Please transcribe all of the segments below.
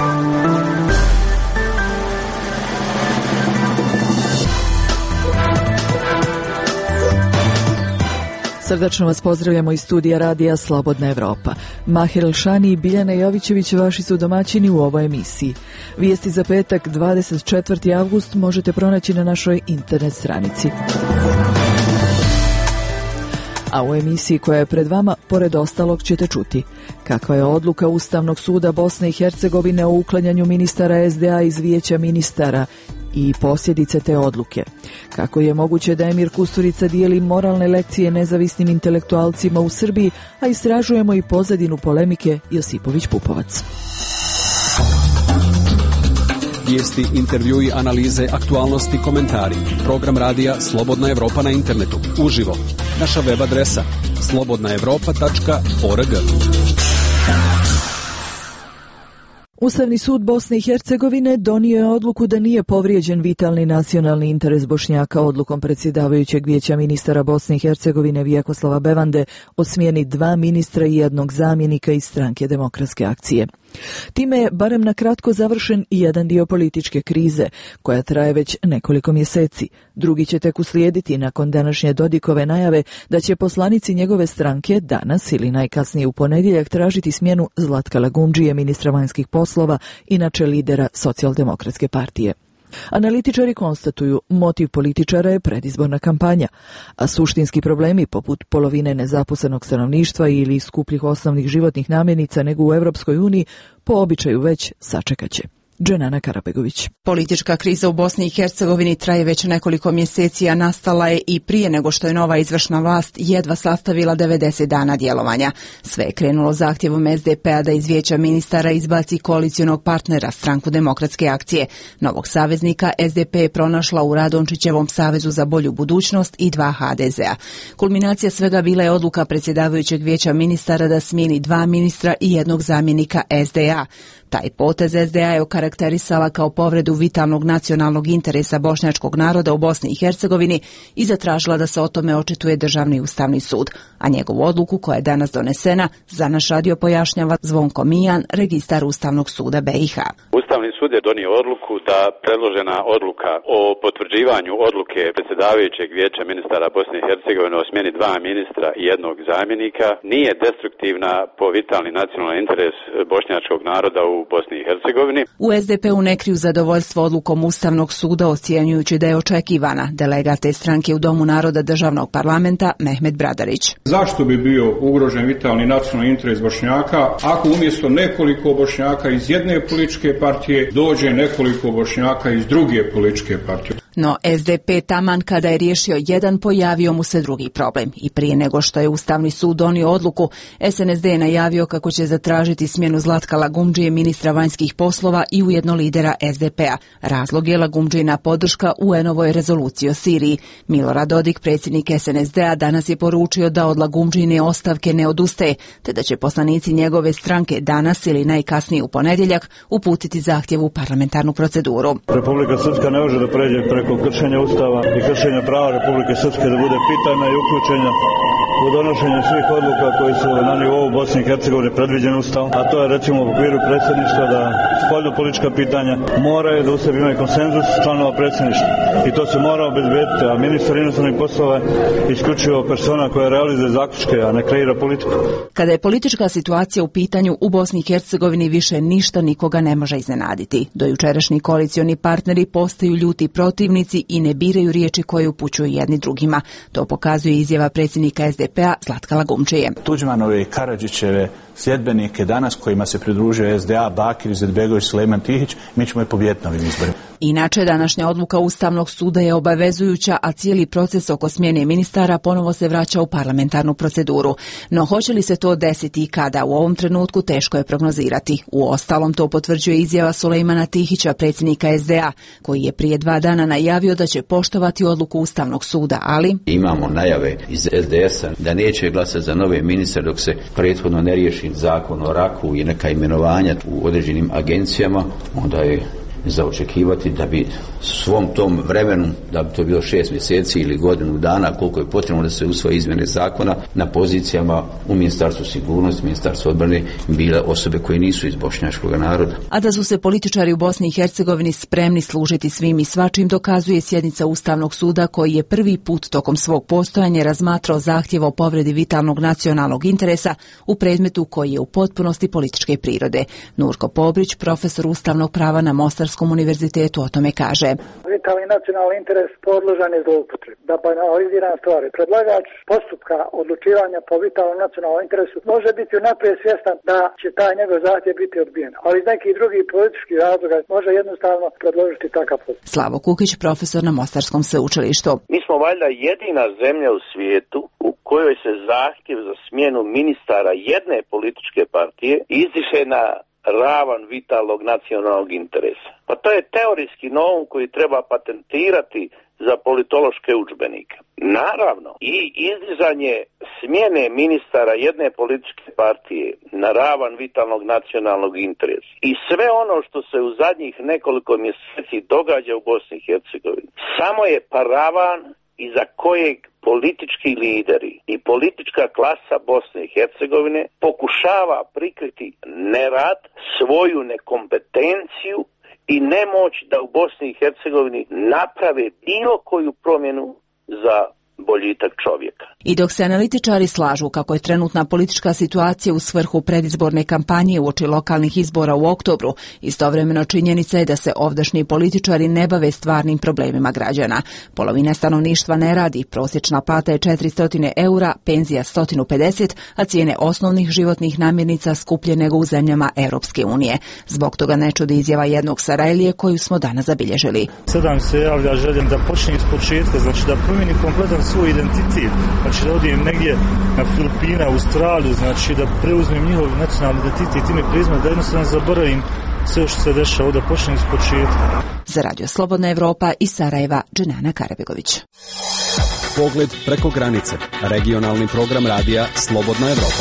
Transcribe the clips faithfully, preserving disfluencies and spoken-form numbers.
Srdačno vas pozdravljamo iz studija radija Slobodna Evropa. Mahir Elšani i Biljana Jovićević vaši su domaćini u ovoj emisiji. Vijesti za petak dvadeset četvrti avgust možete pronaći na našoj internet stranici. A u emisiji koja je pred vama, pored ostalog, ćete čuti kakva je odluka Ustavnog suda Bosne i Hercegovine o uklanjanju ministara es de a iz Vijeća ministara i posljedice te odluke. Kako je moguće da Emir Kusturica dijeli moralne lekcije nezavisnim intelektualcima u Srbiji, a istražujemo i pozadinu polemike Josipović-Pupovac. Vijesti, intervjui, analize, aktualnosti, komentari. Program radija Slobodna Evropa na internetu. Uživo. Naša web adresa slobodna evropa tačka org. Ustavni sud Bosne i Hercegovine donio je odluku da nije povrijeđen vitalni nacionalni interes Bošnjaka odlukom predsjedavajućeg Vijeća ministara Bosne i Hercegovine Vjekoslava Bevande o smjeni dva ministra i jednog zamjenika iz Stranke demokratske akcije. Time je barem na kratko završen i jedan dio političke krize, koja traje već nekoliko mjeseci. Drugi će tek uslijediti nakon današnje Dodikove najave da će poslanici njegove stranke danas ili najkasnije u ponedjeljak tražiti smjenu Zlatka Lagumdžije, ministra vanjskih poslova, inače lidera Socijaldemokratske partije. Analitičari konstatuju, motiv političara je predizborna kampanja, a suštinski problemi poput polovine nezaposlenog stanovništva ili skupljih osnovnih životnih namirnica nego u Europskoj uniji po običaju već sačekaće. Dženana Karabegović. Politička kriza u Bosni i Hercegovini traje već nekoliko mjeseci, a nastala je i prije nego što je nova izvršna vlast jedva sastavila devedeset dana djelovanja. Sve je krenulo zahtjevom es de pe-a da iz Vijeća ministara izbaci koalicionog partnera, Stranku demokratske akcije. Novog saveznika es de pe je pronašla u Radončićevom Savezu za bolju budućnost i dva ha de zea. Kulminacija svega bila je odluka predsjedavajućeg Vijeća ministara da smijeni dva ministra i jednog zamjenika es de a. Taj potez es de a je okarakterisala kao povredu vitalnog nacionalnog interesa bošnjačkog naroda u Bosni i Hercegovini i zatražila da se o tome očituje Državni ustavni sud. A njegovu odluku, koja je danas donesena, za naš radio pojašnjava Zvonko Mijan, registar Ustavnog suda be i ha. Ustavni sud je donio odluku da predložena odluka o potvrđivanju odluke predsjedavajućeg Vijeća ministara Bosne i Hercegovine o smjeni dva ministra i jednog zamjenika nije destruktivna po vitalni nacionalni interes bošnjačkog naroda u Bosni i Hercegovini. U es de pe-u ne kriju zadovoljstvo odlukom Ustavnog suda, ocjenjujući da je očekivana. Delegat te stranke u Domu naroda Državnog parlamenta Mehmet Bradarić. Zašto bi bio ugrožen vitalni nacionalni interes Bošnjaka ako umjesto nekoliko Bošnjaka iz jedne političke partije dođe nekoliko Bošnjaka iz druge političke partije? No es de pe taman kada je riješio jedan, pojavio mu se drugi problem. I prije nego što je Ustavni sud donio odluku, es en es de je najavio kako će zatražiti smjenu Zlatka Lagumdžije, ministra vanjskih poslova i ujedno lidera es de pe-a. Razlog je Lagumdžijina podrška u en-ovoj rezoluciji o Siriji. Milorad Dodik, predsjednik es en es de-a, danas je poručio da od Lagumdžijine ostavke ne odustaje, te da će poslanici njegove stranke danas ili najkasnije u ponedjeljak uputiti zahtjev u parlamentarnu proceduru. Republika Srpska ne može da pređe preko kršenja Ustava i kršenja prava Republike Srpske da bude pitana i uključena u donošenje svih odluka koji su na nivou Bosne i Hercegovine predviđeni Ustavom, a to je recimo u okviru predsjedništva da spoljnopolitička pitanja moraju da u sebi imaju konsenzus članova predsjedništva i to se mora obezbediti, a ministar inostranih poslova je isključivo persona koja realizuje zaključke, a ne kreira politiku. Kada je politička situacija u pitanju u Bosni i Hercegovini, više ništa nikoga ne može iznenaditi. Dojučerašnji koalicioni partneri postaju ljuti protivnici i ne biraju riječi koje upućuju jedni drugima. To pokazuje izjava predsjednika es de pe-a Zlatka Lagumdžije. Tuđmanove i Karadžićeve sljedbenike danas kojima se pridružuje es de a, Bakir Izetbegović, Sulejman Tihić, mi ćemo je pobijediti na ovim izborima. Inače, današnja odluka Ustavnog suda je obavezujuća, a cijeli proces oko smjene ministara ponovo se vraća u parlamentarnu proceduru. No hoće li se to desiti i kada, u ovom trenutku teško je prognozirati. U ostalom to potvrđuje izjava Sulejmana Tihića, predsjednika es de a, koji je prije dva dana najavio da će poštovati odluku Ustavnog suda, ali... Imamo najave iz es de es-a da neće glasati za nove ministre dok se prethodno ne riješi zakon o raku i neka imenovanja u određenim agencijama, onda je za očekivati da bi svom tom vremenu, da bi to bilo šest mjeseci ili godinu dana, koliko je potrebno da se usvoje izmjene zakona, na pozicijama u Ministarstvu sigurnosti, Ministarstvu odbrane bile osobe koje nisu iz bošnjačkog naroda. A da su se političari u Bosni i Hercegovini spremni služiti svim i svačim dokazuje sjednica Ustavnog suda koji je prvi put tokom svog postojanja razmatrao zahtjev o povredi vitalnog nacionalnog interesa u predmetu koji je u potpunosti političke prirode. Nurko Pobrić, profesor ustavnog prava na Mostarskom univerzitetu, o tome kaže. Vitalni nacionalni interes podložan je zloupotrebi. Da banaliziram stvari. Predlagač postupka odlučivanja po vitalnom nacionalnom interesu može biti unaprijed svjestan da će taj njegov zahtjev biti odbijen, ali iz nekih drugih političkih razloga može jednostavno predložiti takav postupak. Slavo Kukić, profesor na Mostarskom sveučilištu. Mi smo valjda jedina zemlja u svijetu u kojoj se zahtjev za smjenu ministara jedne političke partije izdiše na ravan vitalnog nacionalnog interesa. Pa to je teorijski novum koji treba patentirati za politološke udžbenike. Naravno, i izdizanje smjene ministara jedne političke partije na ravan vitalnog nacionalnog interesa i sve ono što se u zadnjih nekoliko mjeseci događa u Bosni i Hercegovini samo je paravan iza kojeg politički lideri i politička klasa Bosne i Hercegovine pokušava prikriti nerad, svoju nekompetenciju i nemoć da u Bosni i Hercegovini naprave bilo koju promjenu za boljitak čovjeka. I dok se analitičari slažu kako je trenutna politička situacija u svrhu predizborne kampanje uoči lokalnih izbora u oktobru, istovremeno činjenica je da se ovdašnji političari ne bave stvarnim problemima građana. Polovina stanovništva ne radi, prosječna plata je četiristo eura, penzija sto pedeset, a cijene osnovnih životnih namirnica skuplje nego u zemljama Europske unije. Zbog toga ne čudi izjava jednog Sarajlije koju smo danas zabilježili. Sada se javlja željem da počne iz početka, znači da promijeni kompletan svoj identitet, znači da odijem negdje na Filipine, Australiju, znači da preuzmem njihov nacionalni identitet, ime, prezime, da jednostavno zaboravim sve što se dešava, da počnem iz početka. Za Radio Slobodna Evropa iz Sarajeva, Dženana Karabegović. Pogled preko granice. Regionalni program radija Slobodna Evropa.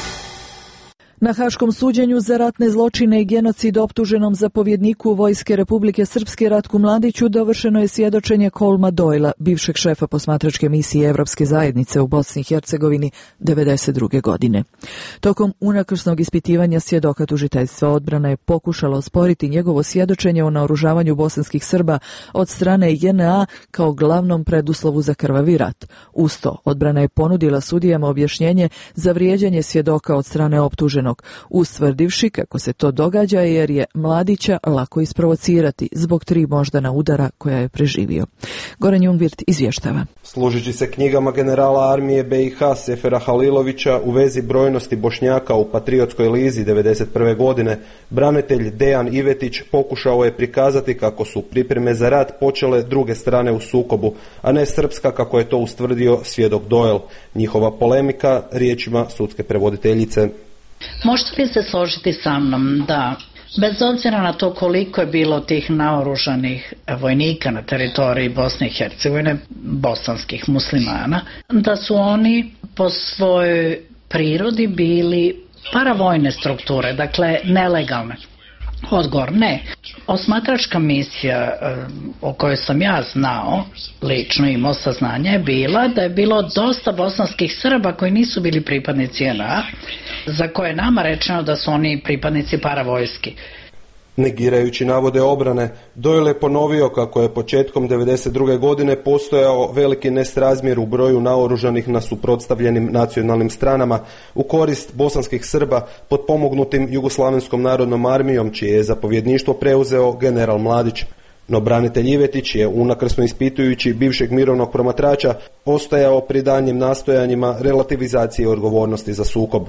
Na haškom suđenju za ratne zločine i genocid optuženom zapovjedniku Vojske Republike Srpske Ratku Mladiću dovršeno je svjedočenje Kolma Doyla, bivšeg šefa posmatračke misije Evropske zajednice u Bosni i Hercegovini devedeset druge godine. Tokom unakrsnog ispitivanja svjedoka tužiteljstva odbrana je pokušala osporiti njegovo svjedočenje o naoružavanju bosanskih Srba od strane J N A kao glavnom preduslovu za krvavi rat. Uz to, odbrana je ponudila sudijama objašnjenje za vrijeđanje svjedoka od strane optuženog, ustvrdivši kako se to događa jer je Mladića lako isprovocirati zbog tri moždana udara koja je preživio. Goran Jungwirth izvještava. Služeći se knjigama generala armije B i H Sefera Halilovića u vezi brojnosti Bošnjaka u Patriotskoj lizi devedeset prve godine, branitelj Dejan Ivetić pokušao je prikazati kako su pripreme za rat počele druge strane u sukobu, a ne srpska kako je to ustvrdio svjedok Doyle. Njihova polemika riječima sudske prevoditeljice. Možete li se složiti sa mnom da, bez obzira na to koliko je bilo tih naoružanih vojnika na teritoriji Bosne i Hercegovine, bosanskih muslimana, da su oni po svojoj prirodi bili paravojne strukture, dakle nelegalne? Odgovor ne. Osmatračka misija o kojoj sam ja znao, lično imao saznanja, je bila da je bilo dosta bosanskih Srba koji nisu bili pripadnici J N A, za koje je nama rečeno da su oni pripadnici paravojski. Negirajući navode obrane, Doyle je ponovio kako je početkom devedeset druge godine postojao veliki nesrazmjer u broju naoružanih na suprotstavljenim nacionalnim stranama u korist bosanskih Srba potpomognutim Jugoslavenskom narodnom armijom, čije je zapovjedništvo preuzeo general Mladić. No branitelj Ivetić je, unakrsno ispitujući bivšeg mirovnog promatrača, ostajao pri daljnjim nastojanjima relativizacije odgovornosti za sukob.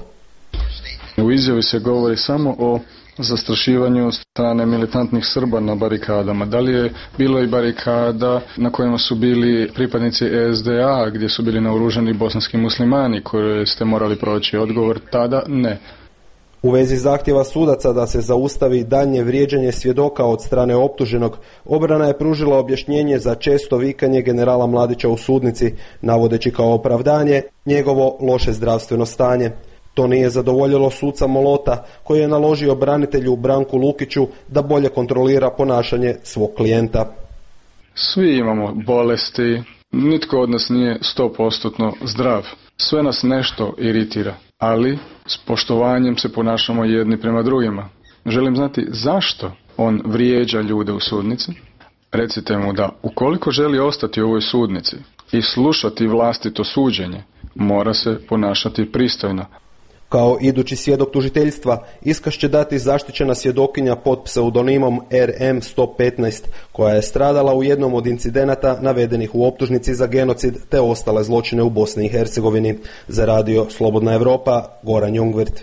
U izjavi se govori samo o zastrašivanju strane militantnih Srba na barikadama. Da li je bilo i barikada na kojima su bili pripadnici E S D A, gdje su bili naoružani bosanski muslimani koje ste morali proći? Odgovor tada ne. U vezi zahtjeva sudaca da se zaustavi daljnje vrijeđanje svjedoka od strane optuženog, obrana je pružila objašnjenje za često vikanje generala Mladića u sudnici, navodeći kao opravdanje njegovo loše zdravstveno stanje. To nije zadovoljilo suca Molota, koji je naložio branitelju Branku Lukiću da bolje kontrolira ponašanje svog klijenta. Svi imamo bolesti, nitko od nas nije sto posto zdrav. Sve nas nešto iritira, ali s poštovanjem se ponašamo jedni prema drugima. Želim znati zašto on vrijeđa ljude u sudnici. Recite mu da ukoliko želi ostati u ovoj sudnici i slušati vlastito suđenje, mora se ponašati pristojno. Kao idući svjedok tužiteljstva, iskaz će dati zaštićena svjedokinja pod pseudonimom R M sto petnaest, koja je stradala u jednom od incidenata navedenih u optužnici za genocid te ostale zločine u Bosni i Hercegovini. Za radio Slobodna Evropa, Goran Jungwirth.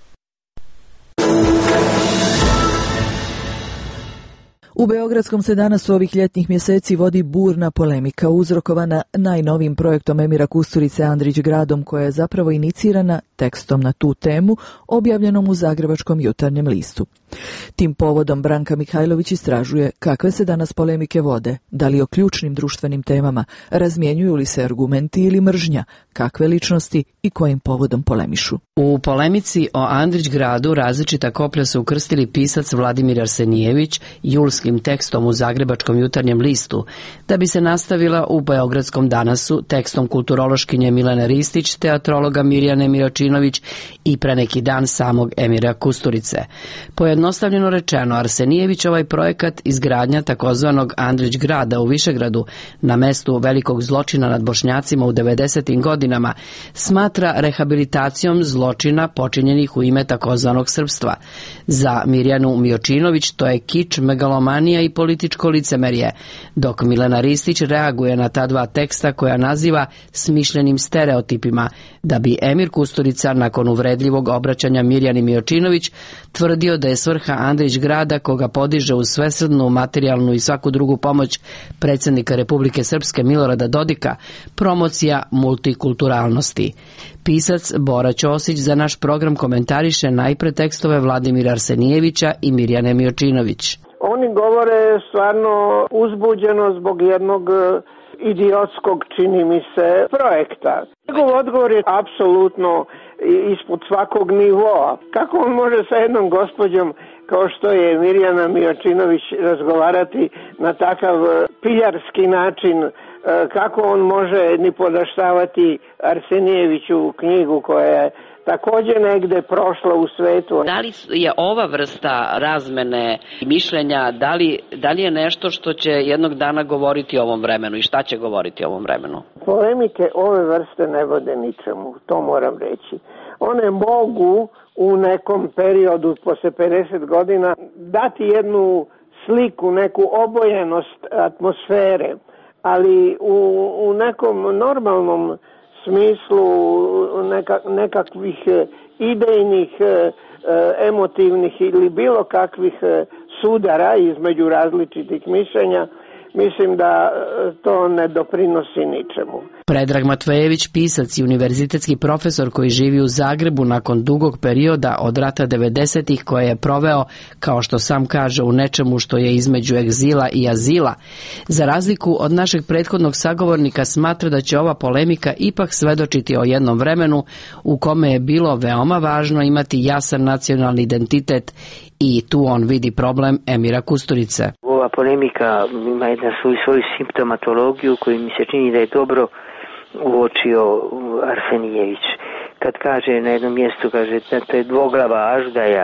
U Beogradskom se danas u ovih ljetnih mjeseci vodi burna polemika uzrokovana najnovim projektom Emira Kusturice Andrić gradom, koja je zapravo inicirana tekstom na tu temu objavljenom u Zagrebačkom jutarnjem listu. Tim povodom Branka Mihajlović istražuje kakve se danas polemike vode, da li o ključnim društvenim temama, razmjenjuju li se argumenti ili mržnja, kakve ličnosti i kojim povodom polemišu. U polemici o Andrić gradu različita koplja su ukrstili pisac Vladimir Arsenijević julskim tekstom u Zagrebačkom jutarnjem listu, da bi se nastavila u Beogradskom danasu tekstom kulturološkinje Milene Ristić, teatrologa Mirjane Miročinović i pre neki dan samog Emira Kusturice. Pojednostavljeno rečeno, Arsenijević ovaj projekat izgradnja takozvanog Andrić grada u Višegradu na mestu velikog zločina nad Bošnjacima u devedesetim godinama smatra rehabilitacijom zločina počinjenih u ime takozvanog srpstva. Za Mirjanu Miročinović to je kič, megalomanija i političko licemerje, dok Milena Ristić reaguje na ta dva teksta koja naziva smišljenim stereotipima, da bi Emir Kusturica nakon uvredljivog obraćanja Mirjani Miročinović tvrdio da je svrha Andrić grada, koga podiže uz svesrdnu materijalnu i svaku drugu pomoć predsjednika Republike Srpske Milorada Dodika, promocija multikulturalnosti. Pisac Bora Ćosić za naš program komentariše najpre tekstove Vladimira Arsenijevića i Mirjane Miročinović. Oni govore stvarno uzbuđeno zbog jednog idiotskog, čini mi se, projekta. Njegov odgovor je apsolutno ispod svakog nivoa. Kako on može sa jednom gospođom kao što je Mirjana Miročinović razgovarati na takav piljarski način, kako on može ni podaštavati Arsenijeviću knjigu koja je također negde prošla u svetu. Da li je ova vrsta razmene mišljenja, da li, da li je nešto što će jednog dana govoriti o ovom vremenu i šta će govoriti o ovom vremenu? Polemike ove vrste ne vode ničemu, to moram reći. One mogu u nekom periodu posle pedeset godina dati jednu sliku, neku obojenost atmosfere, ali u, u nekom normalnom smislu neka, nekakvih idejnih, emotivnih ili bilo kakvih sudara između različitih mišljenja, mislim da to ne doprinosi ničemu. Predrag Matvejević, pisac i univerzitetski profesor koji živi u Zagrebu nakon dugog perioda od rata devedesetih koje je proveo, kao što sam kaže, u nečemu što je između egzila i azila, za razliku od našeg prethodnog sagovornika smatra da će ova polemika ipak svedočiti o jednom vremenu u kome je bilo veoma važno imati jasan nacionalni identitet i tu on vidi problem Emira Kusturice. Ova polemika ima jednu svoju, svoju simptomatologiju koju mi se čini da je dobro uočio Arsenijević. Kad kaže na jednom mjestu, kaže da to je dvoglava aždaja,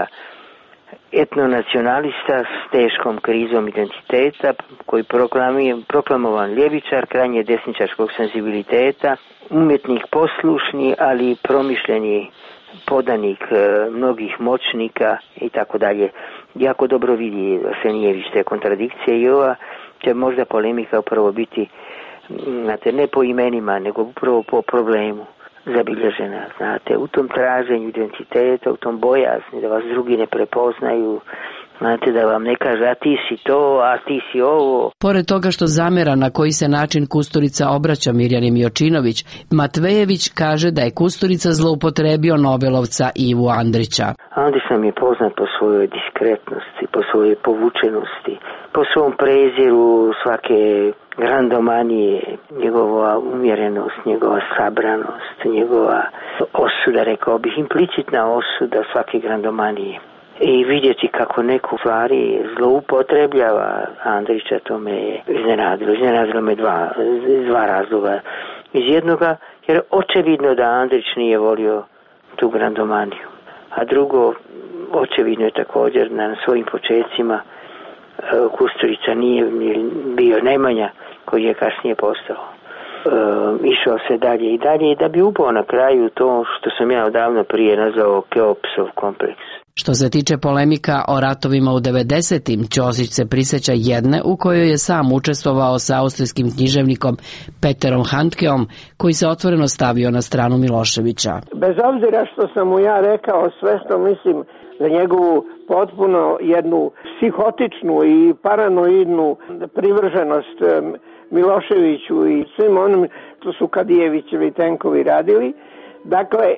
etnonacionalista s teškom krizom identiteta, koji proklamovan ljevičar, krajnje desničarskog senzibiliteta, umjetnik poslušni, ali promišljeni podanik mnogih moćnika i tako dalje. Jako dobro vidi Arsenijević te kontradikcije i ova će možda polemika upravo biti, znate, ne po imenima, nego upravo po problemu zabilježena, znate, u tom traženju identiteta, u tom bojazni da vas drugi ne prepoznaju, Znate, da vam ne kaže, a ti si to, a ti si ovo. Pored toga što zamera na koji se način Kusturica obraća Mirjani Miočinović, Matvejević kaže da je Kusturica zloupotrebio Nobelovca Ivu Andrića. Andrić nam je poznat po svojoj diskretnosti, po svojoj povučenosti, po svom preziru svake grandomanije, njegova umjerenost, njegova sabranost, njegova osuda, rekao bih, implicitna osuda svake grandomanije. I vidjeti kako neku stvari zloupotrebljava Andrića, to me je iznenadilo. Iznenadilo me dva, dva razloga. Iz jednoga, jer očevidno da Andrić nije volio tu grandomaniju. A drugo, očevidno je također na svojim počecima Kusturica nije bio Nemanja, koji je kasnije postao. E, išao se dalje i dalje i da bi upao na kraju to što sam ja odavno prije nazvao Keopsov kompleks. Što se tiče polemika o ratovima u devedesetim, Ćosić se prisjeća jedne u kojoj je sam učestvovao sa austrijskim književnikom Peterom Handkeom, koji se otvoreno stavio na stranu Miloševića. Bez obzira što sam mu ja rekao sve što mislim za njegovu potpuno jednu psihotičnu i paranoidnu privrženost Miloševiću i svim onim što su Kadijevićevi tenkovi radili, dakle,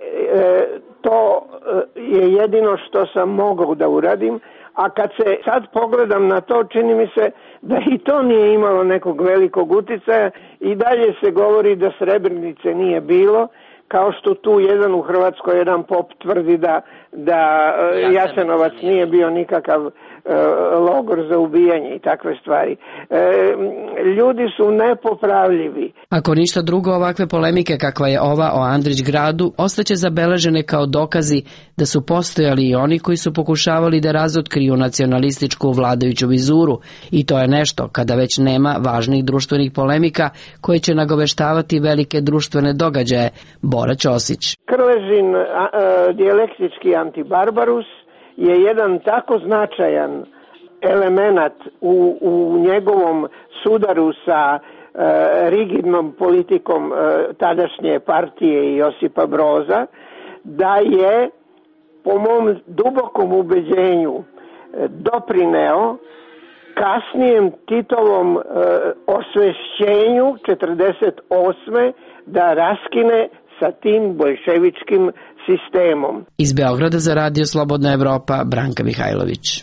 to je jedino što sam mogao da uradim, a kad se sad pogledam na to, čini mi se da i to nije imalo nekog velikog uticaja i dalje se govori da Srebrenice nije bilo, kao što tu jedan u Hrvatskoj, jedan pop tvrdi da, da Jasenovac nije bio nikakav e, logor za ubijanje i takve stvari. E, ljudi su nepopravljivi. Ako ništa drugo, ovakve polemike kakva je ova o Andrić gradu ostaće zabeležene kao dokazi da su postojali i oni koji su pokušavali da razotkriju nacionalističku vladajuću vizuru, i to je nešto kada već nema važnih društvenih polemika koje će nagoveštavati velike društvene događaje. Bora Ćosić. Krležin a, a, dijalektički antibarbarus je jedan tako značajan elemenat u, u njegovom sudaru sa a, rigidnom politikom a, tadašnje partije Josipa Broza, da je po mom dubokom ubeđenju a, doprineo kasnijem Titovom a, osvešćenju četrdeset osme da raskine sa tim boljševičkim sistemom. Iz Beograda za Radio Slobodna Evropa, Branka Mihajlović.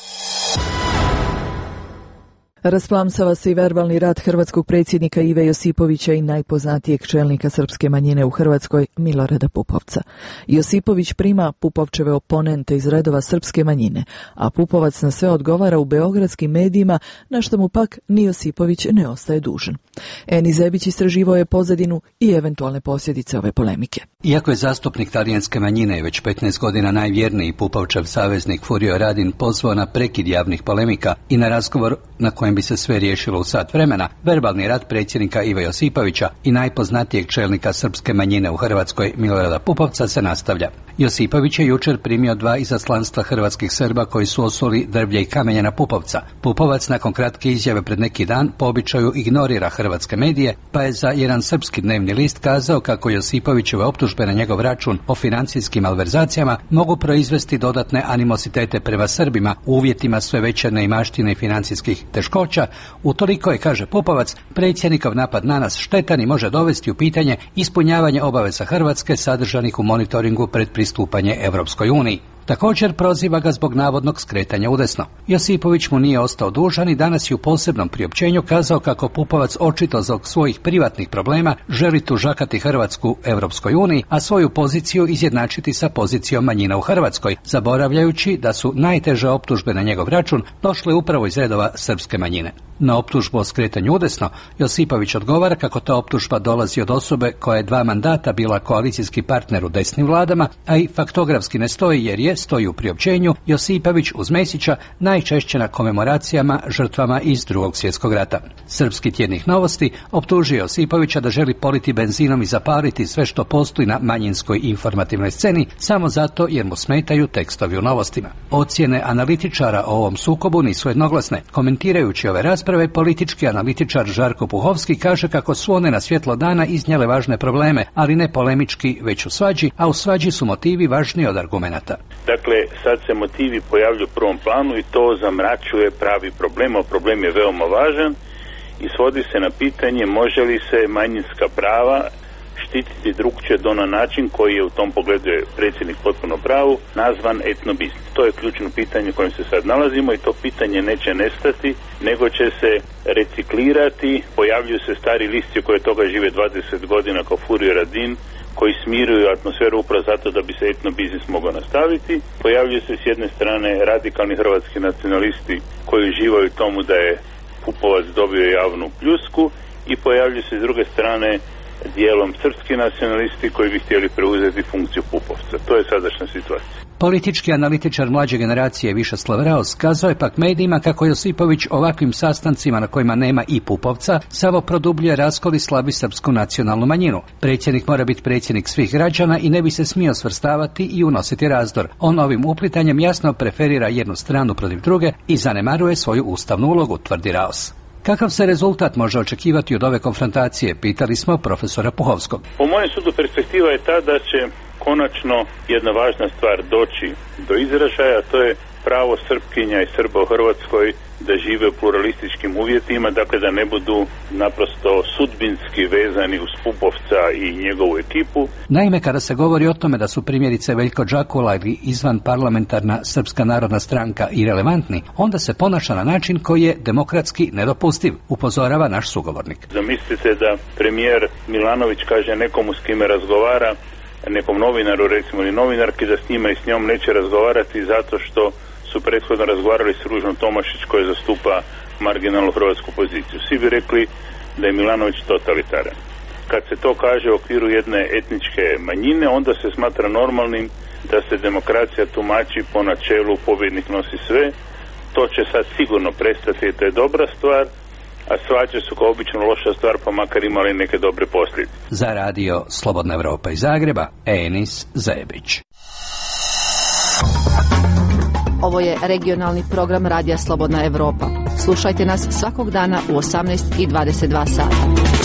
Rasplamsava se i verbalni rat hrvatskog predsjednika Ive Josipovića i najpoznatijeg čelnika srpske manjine u Hrvatskoj, Milorada Pupovca. Josipović prima Pupovčeve oponente iz redova srpske manjine, a Pupovac na sve odgovara u beogradskim medijima, na što mu pak ni Josipović ne ostaje dužan. Eni Zebić istraživao je pozadinu i eventualne posljedice ove polemike. Iako je zastupnik talijanske manjine i već petnaest godina najvjerniji Pupovčev saveznik Furio Radin pozvao na prekid javnih polemika i na razgovor na kojem bi se sve riješilo u sat vremena, verbalni rat predsjednika Ive Josipovića i najpoznatijeg čelnika srpske manjine u Hrvatskoj, Milorada Pupovca, se nastavlja. Josipović je jučer primio dva izaslanstva hrvatskih Srba koji su osuli drvlje i kamenje na Pupovca. Pupovac nakon kratke izjave pred neki dan po običaju ignorira hrvatske medije, pa je za jedan srpski dnevni list kazao kako Josipovićeve optužbe na njegov račun o financijskim malverzacijama mogu proizvesti dodatne animositete prema Srbima u uvjetima sve veće neimaštine i financijskih teškoća. Utoliko je, kaže Pupovac, predsjednikov napad na nas štetan i može dovesti u pitanje ispunjavanje obaveza Hrvatske sadržanih u monitoringu pred pristupanje Europskoj uniji. Također proziva ga zbog navodnog skretanja udesno. Josipović mu nije ostao dužan i danas je u posebnom priopćenju kazao kako Pupovac očito zbog svojih privatnih problema želi tužakati Hrvatsku Europskoj uniji, a svoju poziciju izjednačiti sa pozicijom manjina u Hrvatskoj, zaboravljajući da su najteže optužbe na njegov račun došle upravo iz redova srpske manjine. Na optužbu o skretanju udesno Josipović odgovara kako ta optužba dolazi od osobe koja je dva mandata bila koalicijski partner u desnim vladama, a i faktografski ne stoji jer je, stoji u priopćenju, Josipović uz Mesića najčešće na komemoracijama žrtvama iz Drugog svjetskog rata. Srpski tjednik Novosti optužio Josipovića da želi politi benzinom i zapaliti sve što postoji na manjinskoj informativnoj sceni samo zato jer mu smetaju tekstovi u Novostima. Ocjene analitičara o ovom sukobu nisu jednoglasne. Komentirajući ove rasprave, politički analitičar Žarko Puhovski kaže kako su one na svjetlo dana iznijele važne probleme, ali ne polemički, već u svađi, a u svađi su motivi važniji od argumenata. Dakle, sad se motivi pojavljuju u prvom planu i to zamračuje pravi problem, a problem je veoma važan i svodi se na pitanje može li se manjinska prava štititi drugčije do na način koji je u tom pogledu je predsjednik potpuno pravu nazvan etnobiznis. To je ključno pitanje u kojem se sad nalazimo i to pitanje neće nestati, nego će se reciklirati, pojavljuju se stari listi koji toga žive dvadeset godina kao Furio Radin, koji smiruju atmosferu upravo zato da bi se etnobiznis mogao nastaviti. Pojavljuju se s jedne strane radikalni hrvatski nacionalisti koji uživaju tomu da je Pupovac dobio javnu pljusku i pojavljuju se s druge strane dijelom srpski nacionalisti koji bi htjeli preuzeti funkciju Pupovca. To je sadašnja situacija. Politički analitičar mlađe generacije Višeslav Raos kazao je pak medijima kako Josipović ovakvim sastancima na kojima nema i Pupovca samo produbljuje raskol i slabi srpsku nacionalnu manjinu. Predsjednik mora biti predsjednik svih građana i ne bi se smio svrstavati i unositi razdor. On ovim uplitanjem jasno preferira jednu stranu protiv druge i zanemaruje svoju ustavnu ulogu, tvrdi Raos. Kakav se rezultat može očekivati od ove konfrontacije, pitali smo profesora Puhovskog. Po mojem sudu perspektiva je ta da će konačno jedna važna stvar doći do izražaja, to je pravo Srpkinja i Srba u Hrvatskoj da žive u pluralističkim uvjetima, dakle da ne budu naprosto sudbinski vezani uz Pupovca i njegovu ekipu. Naime, kada se govori o tome da su primjerice Veljko Džakula ili izvan parlamentarna Srpska narodna stranka irelevantni, onda se ponaša na način koji je demokratski nedopustiv, upozorava naš sugovornik. Zamislite da premijer Milanović kaže nekomu s kime razgovara, nekom novinaru recimo ili novinarki da s njima i s njom neće razgovarati zato što su prethodno razgovarali s Ružnom Tomašić koja zastupa marginalnu hrvatsku poziciju. Svi bi rekli da je Milanović totalitaran. Kad se to kaže u okviru jedne etničke manjine, onda se smatra normalnim da se demokracija tumači po načelu pobjednik nosi sve. To će sad sigurno prestati i to je dobra stvar, a svađe su kao obično loša stvar, pa makar imali neke dobre posljedice. Za radio Slobodna Evropa iz Zagreba, Enis Zajebić. Ovo je regionalni program Radija Slobodna Evropa. Slušajte nas svakog dana u osamnaest i dvadeset dva sata.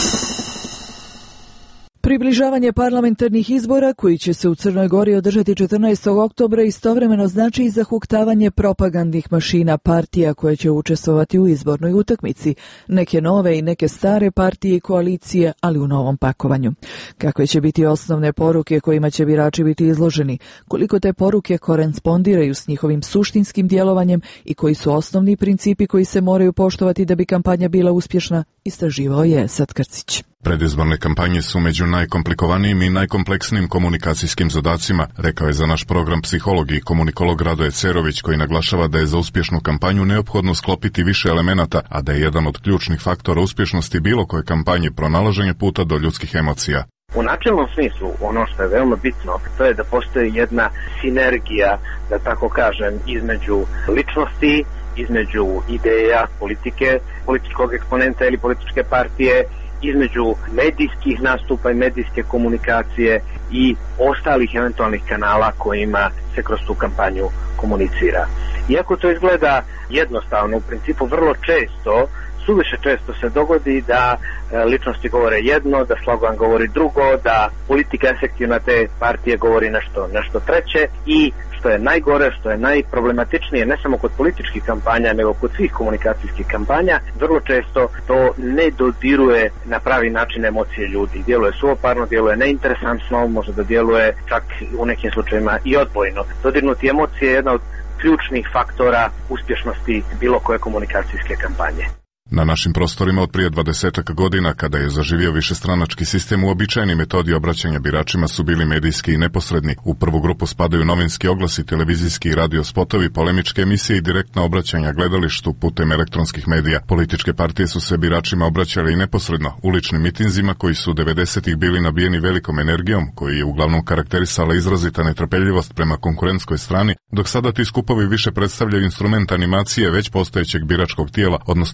Približavanje parlamentarnih izbora koji će se u Crnoj Gori održati četrnaestog oktobra istovremeno znači i zahuktavanje propagandnih mašina partija koje će učestvovati u izbornoj utakmici. Neke nove i neke stare partije i koalicije, ali u novom pakovanju. Kakve će biti osnovne poruke kojima će birači biti izloženi? Koliko te poruke korespondiraju s njihovim suštinskim djelovanjem i koji su osnovni principi koji se moraju poštovati da bi kampanja bila uspješna? Istraživao je Esad Krcić. Predizborne kampanje su među najkomplikovanijim i najkompleksnijim komunikacijskim zadacima, rekao je za naš program psiholog i komunikolog Radoje Cerović, koji naglašava da je za uspješnu kampanju neophodno sklopiti više elemenata, a da je jedan od ključnih faktora uspješnosti bilo koje kampanje pronalaženje puta do ljudskih emocija. U načelnom smislu, ono što je veoma bitno, to je da postoji jedna sinergija, da tako kažem, između ličnosti, između ideja, politike, političkog eksponenta ili političke partije, između medijskih nastupa i medijske komunikacije i ostalih eventualnih kanala kojima se kroz tu kampanju komunicira. Iako to izgleda jednostavno, u principu vrlo često, suviše često se dogodi da e, ličnosti govore jedno, da slogan govori drugo, da politika efektivna te partije govori nešto, nešto treće i što je najgore, što je najproblematičnije, ne samo kod političkih kampanja, nego kod svih komunikacijskih kampanja, vrlo često to ne dodiruje na pravi način emocije ljudi. Djeluje suvoparno, djeluje neinteresantno, može da djeluje čak u nekim slučajima i odbojno. Dodirnuti emocije je jedna od ključnih faktora uspješnosti bilo koje komunikacijske kampanje. Na našim prostorima od prije dvadesetak godina, kada je zaživio višestranački sistem, uobičajeni metodi obraćanja biračima su bili medijski i neposredni. U prvu grupu spadaju novinski oglasi, televizijski i radio spotovi, polemičke emisije i direktna obraćanja gledalištu putem elektronskih medija. Političke partije su se biračima obraćale i neposredno, uličnim mitinzima koji su devedesetih bili nabijeni velikom energijom, koji je uglavnom karakterisala izrazita netrpeljivost prema konkurentskoj strani, dok sada ti skupovi više predstavljaju instrument animacije već postojećeg biračkog tijela, odnosno motivacije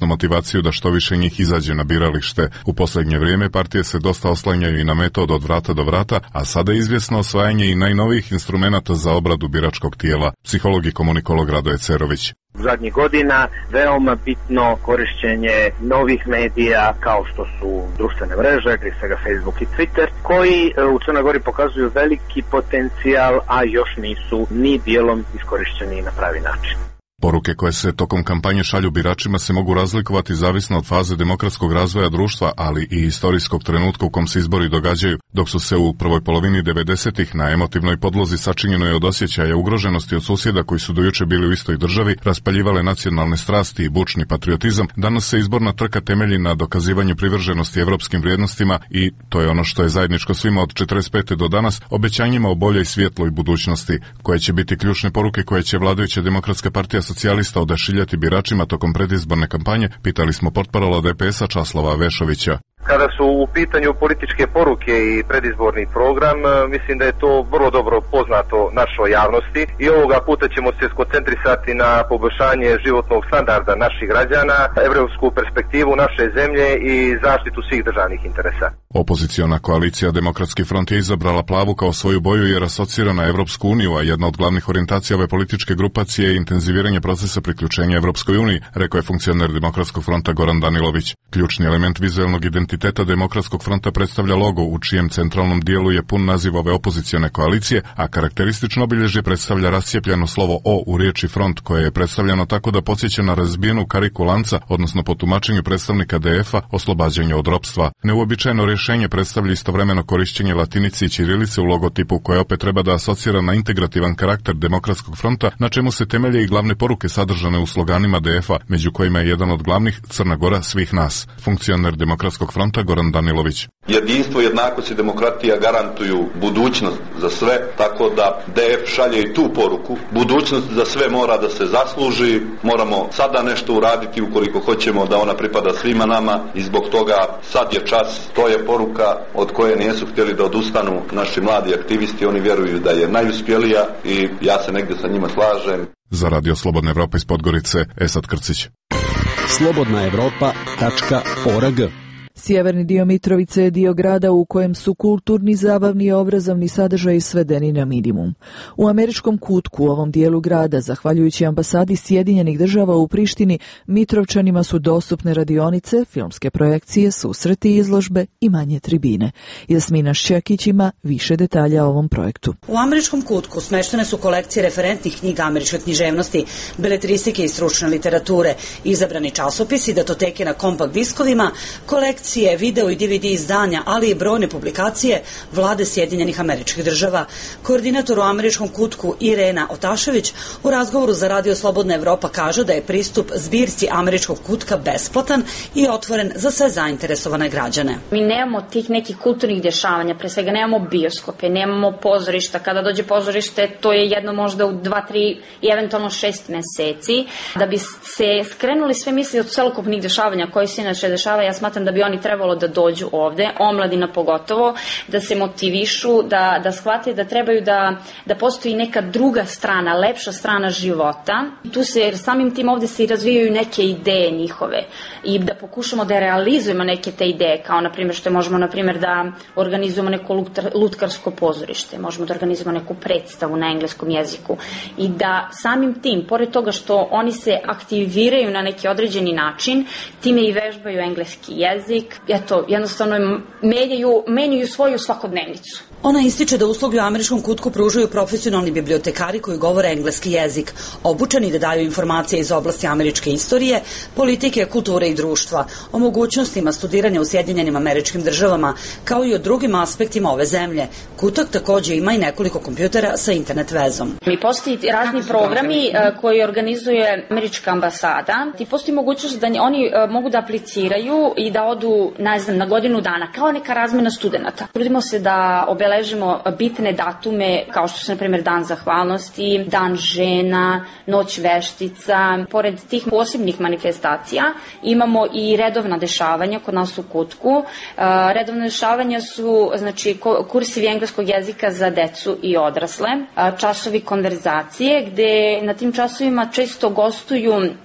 motivaciju da što više njih izađe na biralište. U posljednje vrijeme partije se dosta oslanjaju i na metod od vrata do vrata, a sada je izvjesno osvajanje i najnovijih instrumenata za obradu biračkog tijela. Psiholog i komunikolog Radoje Cerović. Zadnjih godina veoma bitno korišćenje novih medija kao što su društvene mreže, prije svega Facebook i Twitter, koji u Crnoj Gori pokazuju veliki potencijal, a još nisu ni dijelom iskorišćeni na pravi način. Poruke koje se tokom kampanje šalju biračima se mogu razlikovati zavisno od faze demokratskog razvoja društva, ali i istorijskog trenutka u kom se izbori događaju, dok su se u prvoj polovini devedesetih na emotivnoj podlozi sačinjenoj od osjećaja ugroženosti od susjeda koji su dojuče bili u istoj državi, raspaljivale nacionalne strasti i bučni patriotizam. Danas se izborna trka temelji na dokazivanju privrženosti evropskim vrijednostima i, to je ono što je zajedničko svima od četrdeset pete do danas, obećanjima o boljoj svjetloj budućnosti, koje će biti ključne poruke koje će vladajuća Demokratska partija socijalista odašiljati biračima tokom predizborne kampanje, pitali smo portparola D P S-a Časlava Vešovića. Kada su u pitanju političke poruke i predizborni program, mislim da je to vrlo dobro poznato našoj javnosti i ovoga puta ćemo se skoncentrisati na poboljšanje životnog standarda naših građana, evropsku perspektivu naše zemlje i zaštitu svih državnih interesa. Opoziciona koalicija Demokratski front je izabrala plavu kao svoju boju jer asocira na Evropsku uniju, a jedna od glavnih orijentacija ove političke grupacije je intenziviranje procesa priključenja Evropskoj uniji, rekao je funkcioner Demokratskog fronta Goran Danilović. Ključni element vizuelnog identiteta Demokratskog fronta predstavlja logo u čijem centralnom dijelu je pun naziv ove opozicione koalicije, a karakteristično obilježje predstavlja rascijepljeno slovo O u riječi front, koje je predstavljeno tako da podsjeća na razbijenu kariku lanca, odnosno po tumačenju predstavnika D F-a oslobađanje od ropstva. Neuobičajeno rješenje predstavlja istovremeno korišćenje latinice i ćirilice u logotipu, koje opet treba da asocira na integrativan karakter Demokratskog fronta, na čemu se temelje i glavne poruke sadržane u sloganima D F-a, među kojima je jedan od glavnih Crna Gora svih nas. Funkcioner Demokratskog fronta Goran Danilović. Jedinstvo, jednakost i demokratija garantuju budućnost za sve, tako da D F šalje i tu poruku. Budućnost za sve mora da se zasluži, moramo sada nešto uraditi ukoliko hoćemo da ona pripada svima nama i zbog toga sad je čas. To je poruka od koje nisu htjeli da odustanu naši mladi aktivisti, oni vjeruju da je najuspjelija i ja se negdje sa njima slažem. Za Radio Slobodna Evropa iz Podgorice, Esad Krcić. slobodna evropa tačka org. Sjeverni dio Mitrovice je dio grada u kojem su kulturni, zabavni i obrazovni sadržaji svedeni na minimum. U američkom kutku u ovom dijelu grada, zahvaljujući ambasadi Sjedinjenih država u Prištini, Mitrovčanima su dostupne radionice, filmske projekcije, susreti, izložbe i manje tribine. Jasmina Šćekić ima više detalja o ovom projektu. U američkom kutku smeštene su kolekcije referentnih knjiga američke književnosti, beletristike i stručne literature, izabrani časopisi, datoteke na kompakt diskovima, kolekcije video i D V D izdanja, ali i brojne publikacije vlade Sjedinjenih Američkih Država. Koordinator u američkom kutku Irena Otašević u razgovoru za Radio Slobodna Evropa kaže da je pristup zbirci američkog kutka besplatan i otvoren za sve zainteresovane građane. Mi nemamo tih nekih kulturnih dešavanja, pre svega nemamo bioskope, nemamo pozorišta. Kada dođe pozorište, to je jedno možda u dva, tri i eventualno šest meseci. Da bi se skrenuli sve misli od celokupnih dešavanja koji se inače dešava, ja smatram da bi oni trebalo da dođu ovde, omladina pogotovo, da se motivišu, da, da shvate da trebaju da, da postoji neka druga strana, lepša strana života. Tu se, jer samim tim ovde se i razvijaju neke ideje njihove i da pokušamo da realizujemo neke te ideje, kao na primjer što možemo na primjer da organizujemo neko lutkarsko pozorište, možemo da organizujemo neku predstavu na engleskom jeziku i da samim tim, pored toga što oni se aktiviraju na neki određeni način, time i vežbaju engleski jezik, eto, jednostavno menjaju, menjaju svoju svakodnevnicu. Ona ističe da usluge u američkom kutku pružaju profesionalni bibliotekari koji govore engleski jezik, obučeni da daju informacije iz oblasti američke istorije, politike, kulture i društva, o mogućnostima studiranja u Sjedinjenim Američkim Državama, kao i o drugim aspektima ove zemlje. Kutak također ima i nekoliko kompjutera sa internet vezom. Mi postoji razni programi koji organizuje američka ambasada. Ti postoji mogućnost da oni mogu da apliciraju i da odu, ne znam, na godinu dana, kao neka razmena studenata. Trudimo se da obeležimo bitne datume, kao što su, na primjer, Dan zahvalnosti, Dan žena, Noć veštica. Pored tih posebnih manifestacija imamo i redovna dešavanja kod nas u kutku. Redovna dešavanja su, znači, kursivi engleskog jezika za decu i odrasle, časovi konverzacije, gde na tim časovima često gostuju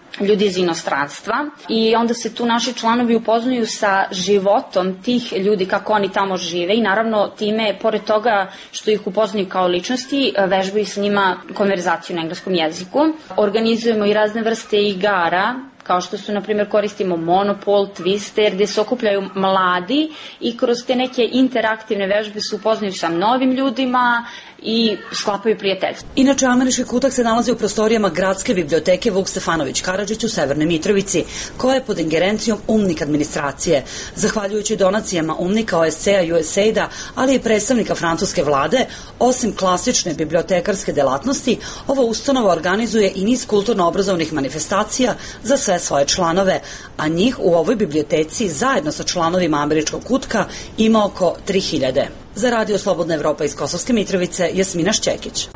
ljudi iz inostranstva i onda se tu naši članovi upoznaju sa životom tih ljudi, kako oni tamo žive i naravno time, pored toga što ih upoznaju kao ličnosti, vežbaju s njima konverzaciju na engleskom jeziku. Organizujemo i razne vrste igara, kao što su, na primjer, koristimo Monopol, Twister, gde se okupljaju mladi i kroz te neke interaktivne vežbe se upoznaju sa novim ljudima i sklapaju prijateljstvo. Inače, američki kutak se nalazi u prostorijama Gradske biblioteke Vuk Stefanović Karadžić u Severnoj Mitrovici, koja je pod ingerencijom UMNIK administracije. Zahvaljujući donacijama UMNIK-a, O S C-a i U S A I D-a, ali i predstavnika francuske vlade, osim klasične bibliotekarske delatnosti, ova ustanova organizuje i niz kulturno-obrazovnih manifestacija za sve svoje članove, a njih u ovoj biblioteci zajedno sa članovima američkog kutka ima oko tri hiljade. Za Radio Slobodna Evropa iz Kosovske Mitrovice, Jasmina Šćekić.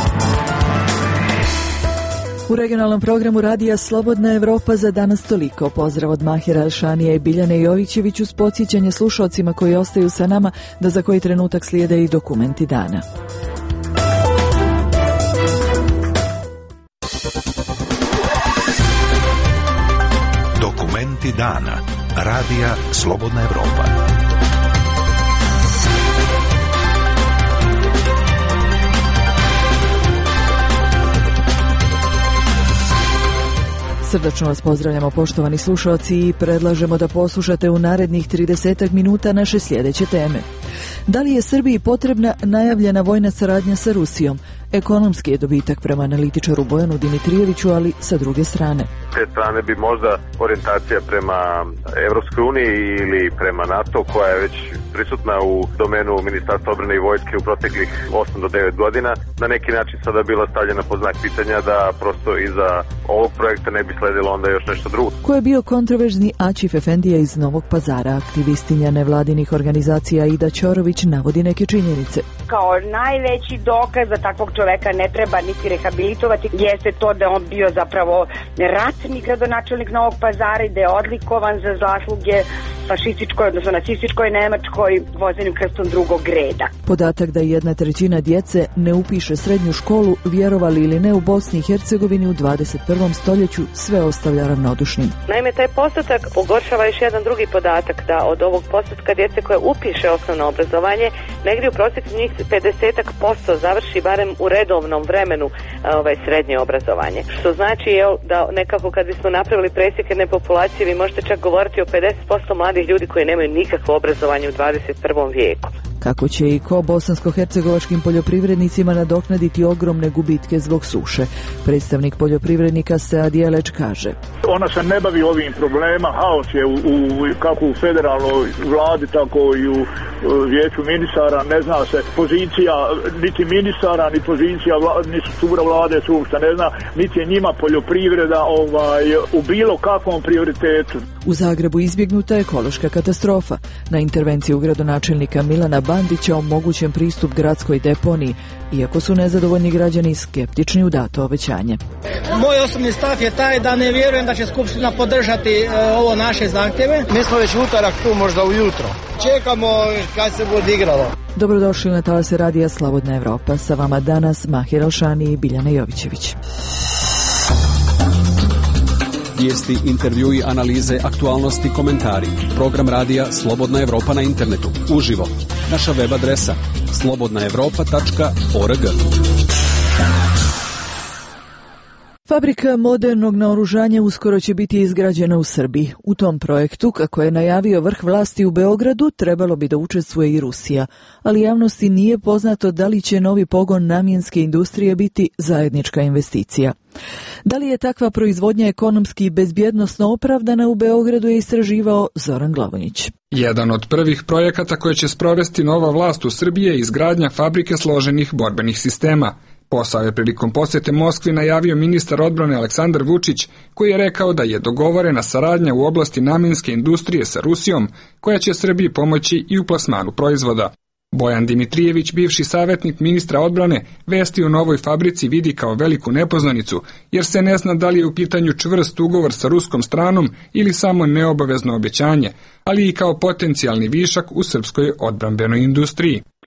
U regionalnom programu Radija Slobodna Evropa za danas toliko. Pozdrav od Mahira Alšanija i Biljane Jovićević uz podsjećanje slušalcima koji ostaju sa nama da za koji trenutak slijede i dokumenti dana. Dokumenti dana. Radija Slobodna Evropa. Srdačno vas pozdravljamo, poštovani slušalci, i predlažemo da poslušate u narednih tridesetak minuta naše sljedeće teme. Da li je Srbiji potrebna najavljena vojna saradnja sa Rusijom? Ekonomski je dobitak prema analitičaru Bojanu Dimitrijeviću, ali sa druge strane. S te strane bi možda orijentacija prema Evropskoj uniji ili prema NATO, koja je već prisutna u domenu Ministarstva odbrane i vojske u proteklih osam do devet godina, na neki način sada bila stavljena pod znak pitanja da prosto iza ovog projekta ne bi sledilo onda još nešto drugo. Ko je bio kontroverzni Ačif Efendija iz Novog Pazara? Aktivistinja nevladinih organizacija Ida Ćorović navodi neke činjenice. Kao najveći dokaz da takvog čoveka ne treba niti rehabilitovati jeste to da on bio zapravo ratni gradonačelnik Novog Pazara i da je odlikovan za zasluge fašističkoj, odnosno nacističkoj Nemačkoj vozenim krstom drugog reda. Podatak da jedna trećina djece ne upiše srednju školu, vjerovali ili ne, u Bosni i Hercegovini u dvadeset prvom stoljeću sve ostavlja ravnodušnim. Naime, taj postotak pogoršava još jedan drugi podatak, da od ovog postotka djece koje upiše osnovno obrazovanje, negdje u prosjeku njih pedeset posto završi barem u redovnom vremenu ovaj, srednje obrazovanje. Što znači je da nekako kad bismo napravili presjek jedne populacije, vi možete čak govoriti o pedeset posto mladih ljudi koji nemaju nikakvo obrazovanje u dvadeset prvom vijeku. Kako će i ko bosansko-hercegovačkim poljoprivrednicima nadoknaditi ogromne gubitke zbog suše? Predstavnik poljoprivrednika Sead Jeleč kaže: Ona se ne bavi ovim problema, haos je u, u, kako u federalnoj vladi, tako i u vijeću ministara, ne zna se pozicija niti ministara, ni pozicija vla, ni struktura vlade se uopšte ne zna, niti je njima poljoprivreda ovaj, u bilo kakvom prioritetu. U Zagrebu izbjegnuta ekološka katastrofa. Na intervenciju gradonačelnika Milana Bandića o mogućem pristup gradskoj deponiji, iako su nezadovoljni građani skeptični u dato obećanje. Moj osobni stav je taj da ne vjerujem da će Skupština podržati e, ovo naše zahtjeve. Mi smo već utorak tu, možda ujutro. Čekamo kad se bude igralo. Dobrodošli na talase Radija Slobodna Evropa. Sa vama danas Mahir Alšani i Biljana Jovićević. Vijesti, intervjui, analize, aktualnosti, komentari. Program Radija Slobodna Evropa na internetu. Uživo. Naša web adresa slobodna evropa tačka org. Fabrika modernog naoružanja uskoro će biti izgrađena u Srbiji. U tom projektu, kako je najavio vrh vlasti u Beogradu, trebalo bi da učestvuje i Rusija, ali javnosti nije poznato da li će novi pogon namjenske industrije biti zajednička investicija. Da li je takva proizvodnja ekonomski i bezbjednosno opravdana u Beogradu je istraživao Zoran Glavonjić. Jedan od prvih projekata koje će sprovesti nova vlast u Srbiji je izgradnja fabrike složenih borbenih sistema. Posao je prilikom posjete Moskvi najavio ministar odbrane Aleksandar Vučić, koji je rekao da je dogovorena saradnja u oblasti namjenske industrije sa Rusijom, koja će Srbiji pomoći i u plasmanu proizvoda. Bojan Dimitrijević, bivši savjetnik ministra odbrane, vesti o novoj fabrici vidi kao veliku nepoznanicu, jer se ne zna da li je u pitanju čvrst ugovor sa ruskom stranom ili samo neobavezno obećanje, ali i kao potencijalni višak u srpskoj odbrambenoj industriji.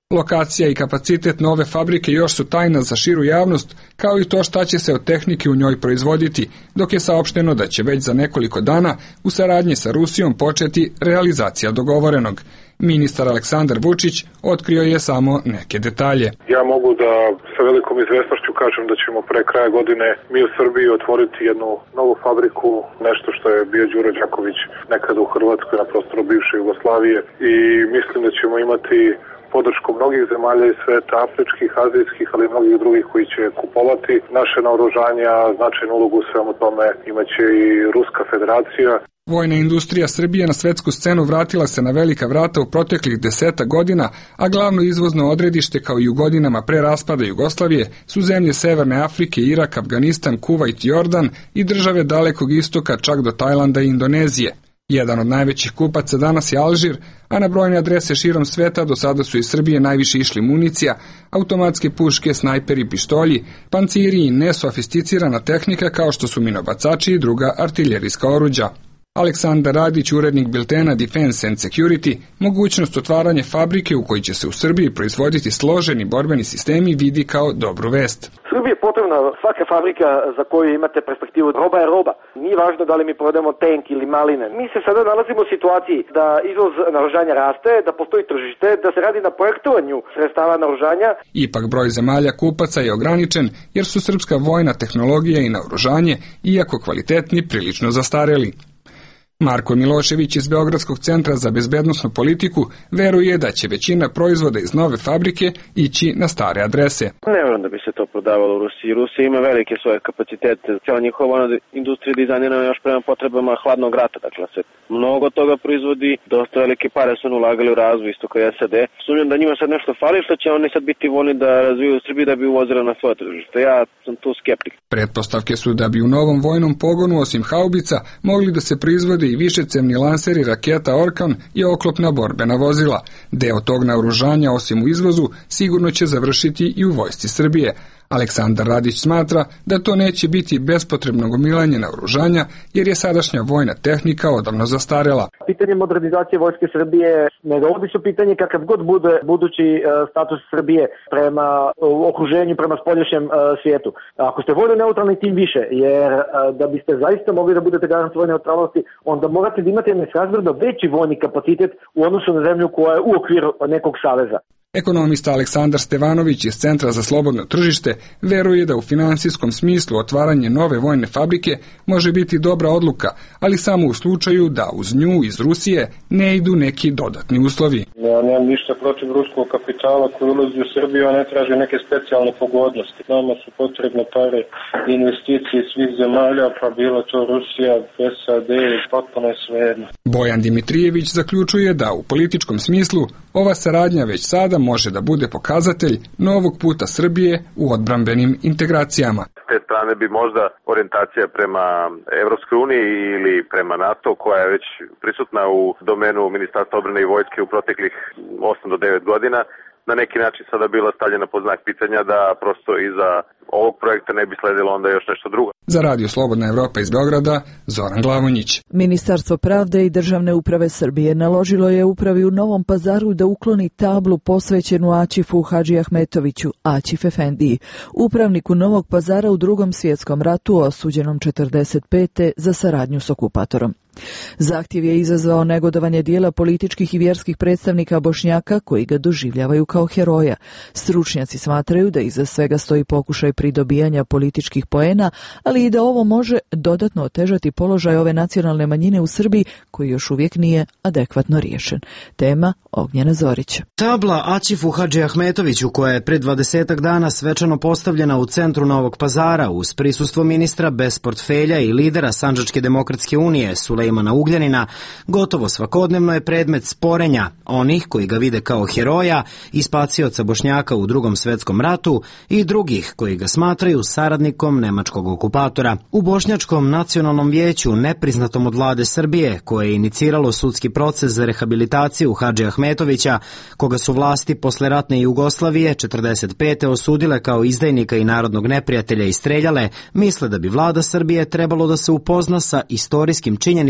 Lokacija i kapacitet nove fabrike još su tajna za širu javnost, kao i to šta će se od tehnike u njoj proizvoditi, dok je saopšteno da će već za nekoliko dana u saradnji sa Rusijom početi realizacija dogovorenog. Ministar Aleksandar Vučić otkrio je samo neke detalje. Ja mogu da sa velikom izvesnošću kažem da ćemo pre kraja godine mi u Srbiji otvoriti jednu novu fabriku, nešto što je bio Đuro Đaković nekada u Hrvatskoj na prostoru bivše Jugoslavije, i mislim da ćemo imati podršku mnogih zemalja iz sveta, afričkih, azijskih, ali i mnogih drugih koji će kupovati naše naoružanje, a značajnu ulogu u svemu tome imaće i Ruska federacija. Vojna industrija Srbije na svetsku scenu vratila se na velika vrata u proteklih deseta godina, a glavno izvozno odredište kao i u godinama pre raspada Jugoslavije su zemlje Severne Afrike, Irak, Afganistan, Kuvajt i Jordan i države Dalekog istoka čak do Tajlanda i Indonezije. Jedan od najvećih kupaca danas je Alžir, a na brojne adrese širom sveta do sada su iz Srbije najviše išli municija, automatske puške, snajperi, pištolji, panciri i nesofisticirana tehnika kao što su minobacači i druga artiljerijska oruđa. Aleksandar Radić, urednik biltena Defense and Security, mogućnost otvaranja fabrike u kojoj će se u Srbiji proizvoditi složeni borbeni sistemi vidi kao dobru vest. Srbiji je potrebna svaka fabrika za koju imate perspektivu. Roba je roba. Nije važno da li mi prodajemo tank ili maline. Mi se sada nalazimo u situaciji da izvoz naoružanja raste, da postoji tržište, da se radi na projektovanju sredstava naoružanja. Ipak broj zemalja kupaca je ograničen jer su srpska vojna tehnologija i naoružanje, iako kvalitetni, prilično zastareli. Marko Milošević iz Beogradskog centra za bezbednosnu politiku veruje da će većina proizvoda iz nove fabrike ići na stare adrese. Ne vjerujem da bi se to prodavalo u Rusiji. Rusija ima velike svoje kapacitete. Cijela njihova industrija dizajnirana još prema potrebama hladnog rata. Dakle, se mnogo toga proizvodi, dosta velike pare su ulagali u razvoj isto kao S A D. Sumnjam da njima sad nešto fali, što će oni sad biti voljni da razviju u Srbiji da bi uvozili na svoje tržište. Ja sam tu skeptik. Pretpostavke su da bi u novom vojnom pogonu osim haubica mogli da se proizvode i višecevni lanseri raketa Orkan i oklopna borbena vozila. Deo tog naoružanja osim u izvozu sigurno će završiti i u vojsci Srbije. Aleksandar Radić smatra da to neće biti bespotrebno gomilanje naoružanja jer je sadašnja vojna tehnika odavno zastarela. Pitanje modernizacije vojske Srbije ne dovodi su pitanje kakav god bude budući uh, status Srbije prema uh, okruženju, prema spoljašnjem uh, svijetu. Ako ste vojno neutralni, tim više, jer uh, da biste zaista mogli da budete garant svoje neutralnosti, onda morate da imate nesrazmjerno veći vojni kapacitet u odnosu na zemlju koja je u okviru nekog saveza. Ekonomista Aleksandar Stevanović iz Centra za slobodno tržište veruje da u finansijskom smislu otvaranje nove vojne fabrike može biti dobra odluka, ali samo u slučaju da uz nju iz Rusije ne idu neki dodatni uslovi. Ja nemam ništa protiv ruskog kapitala koji ulazi u Srbiju, a ne traži neke specijalne pogodnosti. Nama su potrebne pare investicije svih zemalja, pa bilo to Rusija, S A D, potpuno je svejedno. Bojan Dimitrijević zaključuje da u političkom smislu ova saradnja već sada može da bude pokazatelj novog puta Srbije u odbrambenim integracijama. S te strane bi možda orijentacija prema Evropskoj uniji ili prema NATO, koja je već prisutna u domenu Ministarstva odbrane i vojske u proteklih osam do devet godina, na neki način sada bila stavljena pod znak pitanja da prosto iza ovog projekta ne bi sledilo onda još nešto drugo. Za Radio Slobodna Evropa iz Beograda, Zoran Glavonjić. Ministarstvo pravde i državne uprave Srbije naložilo je upravi u Novom Pazaru da ukloni tablu posvećenu Aćifu Hadži Ahmetoviću, Aćif Efendiji, upravniku Novog Pazara u Drugom svjetskom ratu osuđenom četrdeset pete za saradnju s okupatorom. Zahtjev je izazvao negodovanje dijela političkih i vjerskih predstavnika Bošnjaka koji ga doživljavaju kao heroja. Stručnjaci smatraju da iza svega stoji pokušaj pridobijanja političkih poena, ali i da ovo može dodatno otežati položaj ove nacionalne manjine u Srbiji koji još uvijek nije adekvatno riješen. Tema Ognjena Zorića. Tabla Aćifu Hadži Ahmetoviću, koja je pred dvadesetak dana svečano postavljena u centru Novog Pazara uz prisustvo ministra bez portfelja i lidera Sandžačke demokratske unije Sulejmana Ugljanina, gotovo svakodnevno je predmet sporenja onih koji ga vide kao heroja i spacioca Bošnjaka u Drugom svjetskom ratu i drugih koji ga smatraju saradnikom nemačkog okupatora. U Bošnjačkom nacionalnom vijeću, nepriznatom od vlade Srbije, koje je iniciralo sudski proces za rehabilitaciju Hadži Ahmetovića, koga su vlasti posle ratne Jugoslavije četrdeset pete osudile kao izdajnika i narodnog neprijatelja i streljale, misle da bi vlada Srbije trebalo da se upozna sa istorijskim činjenicama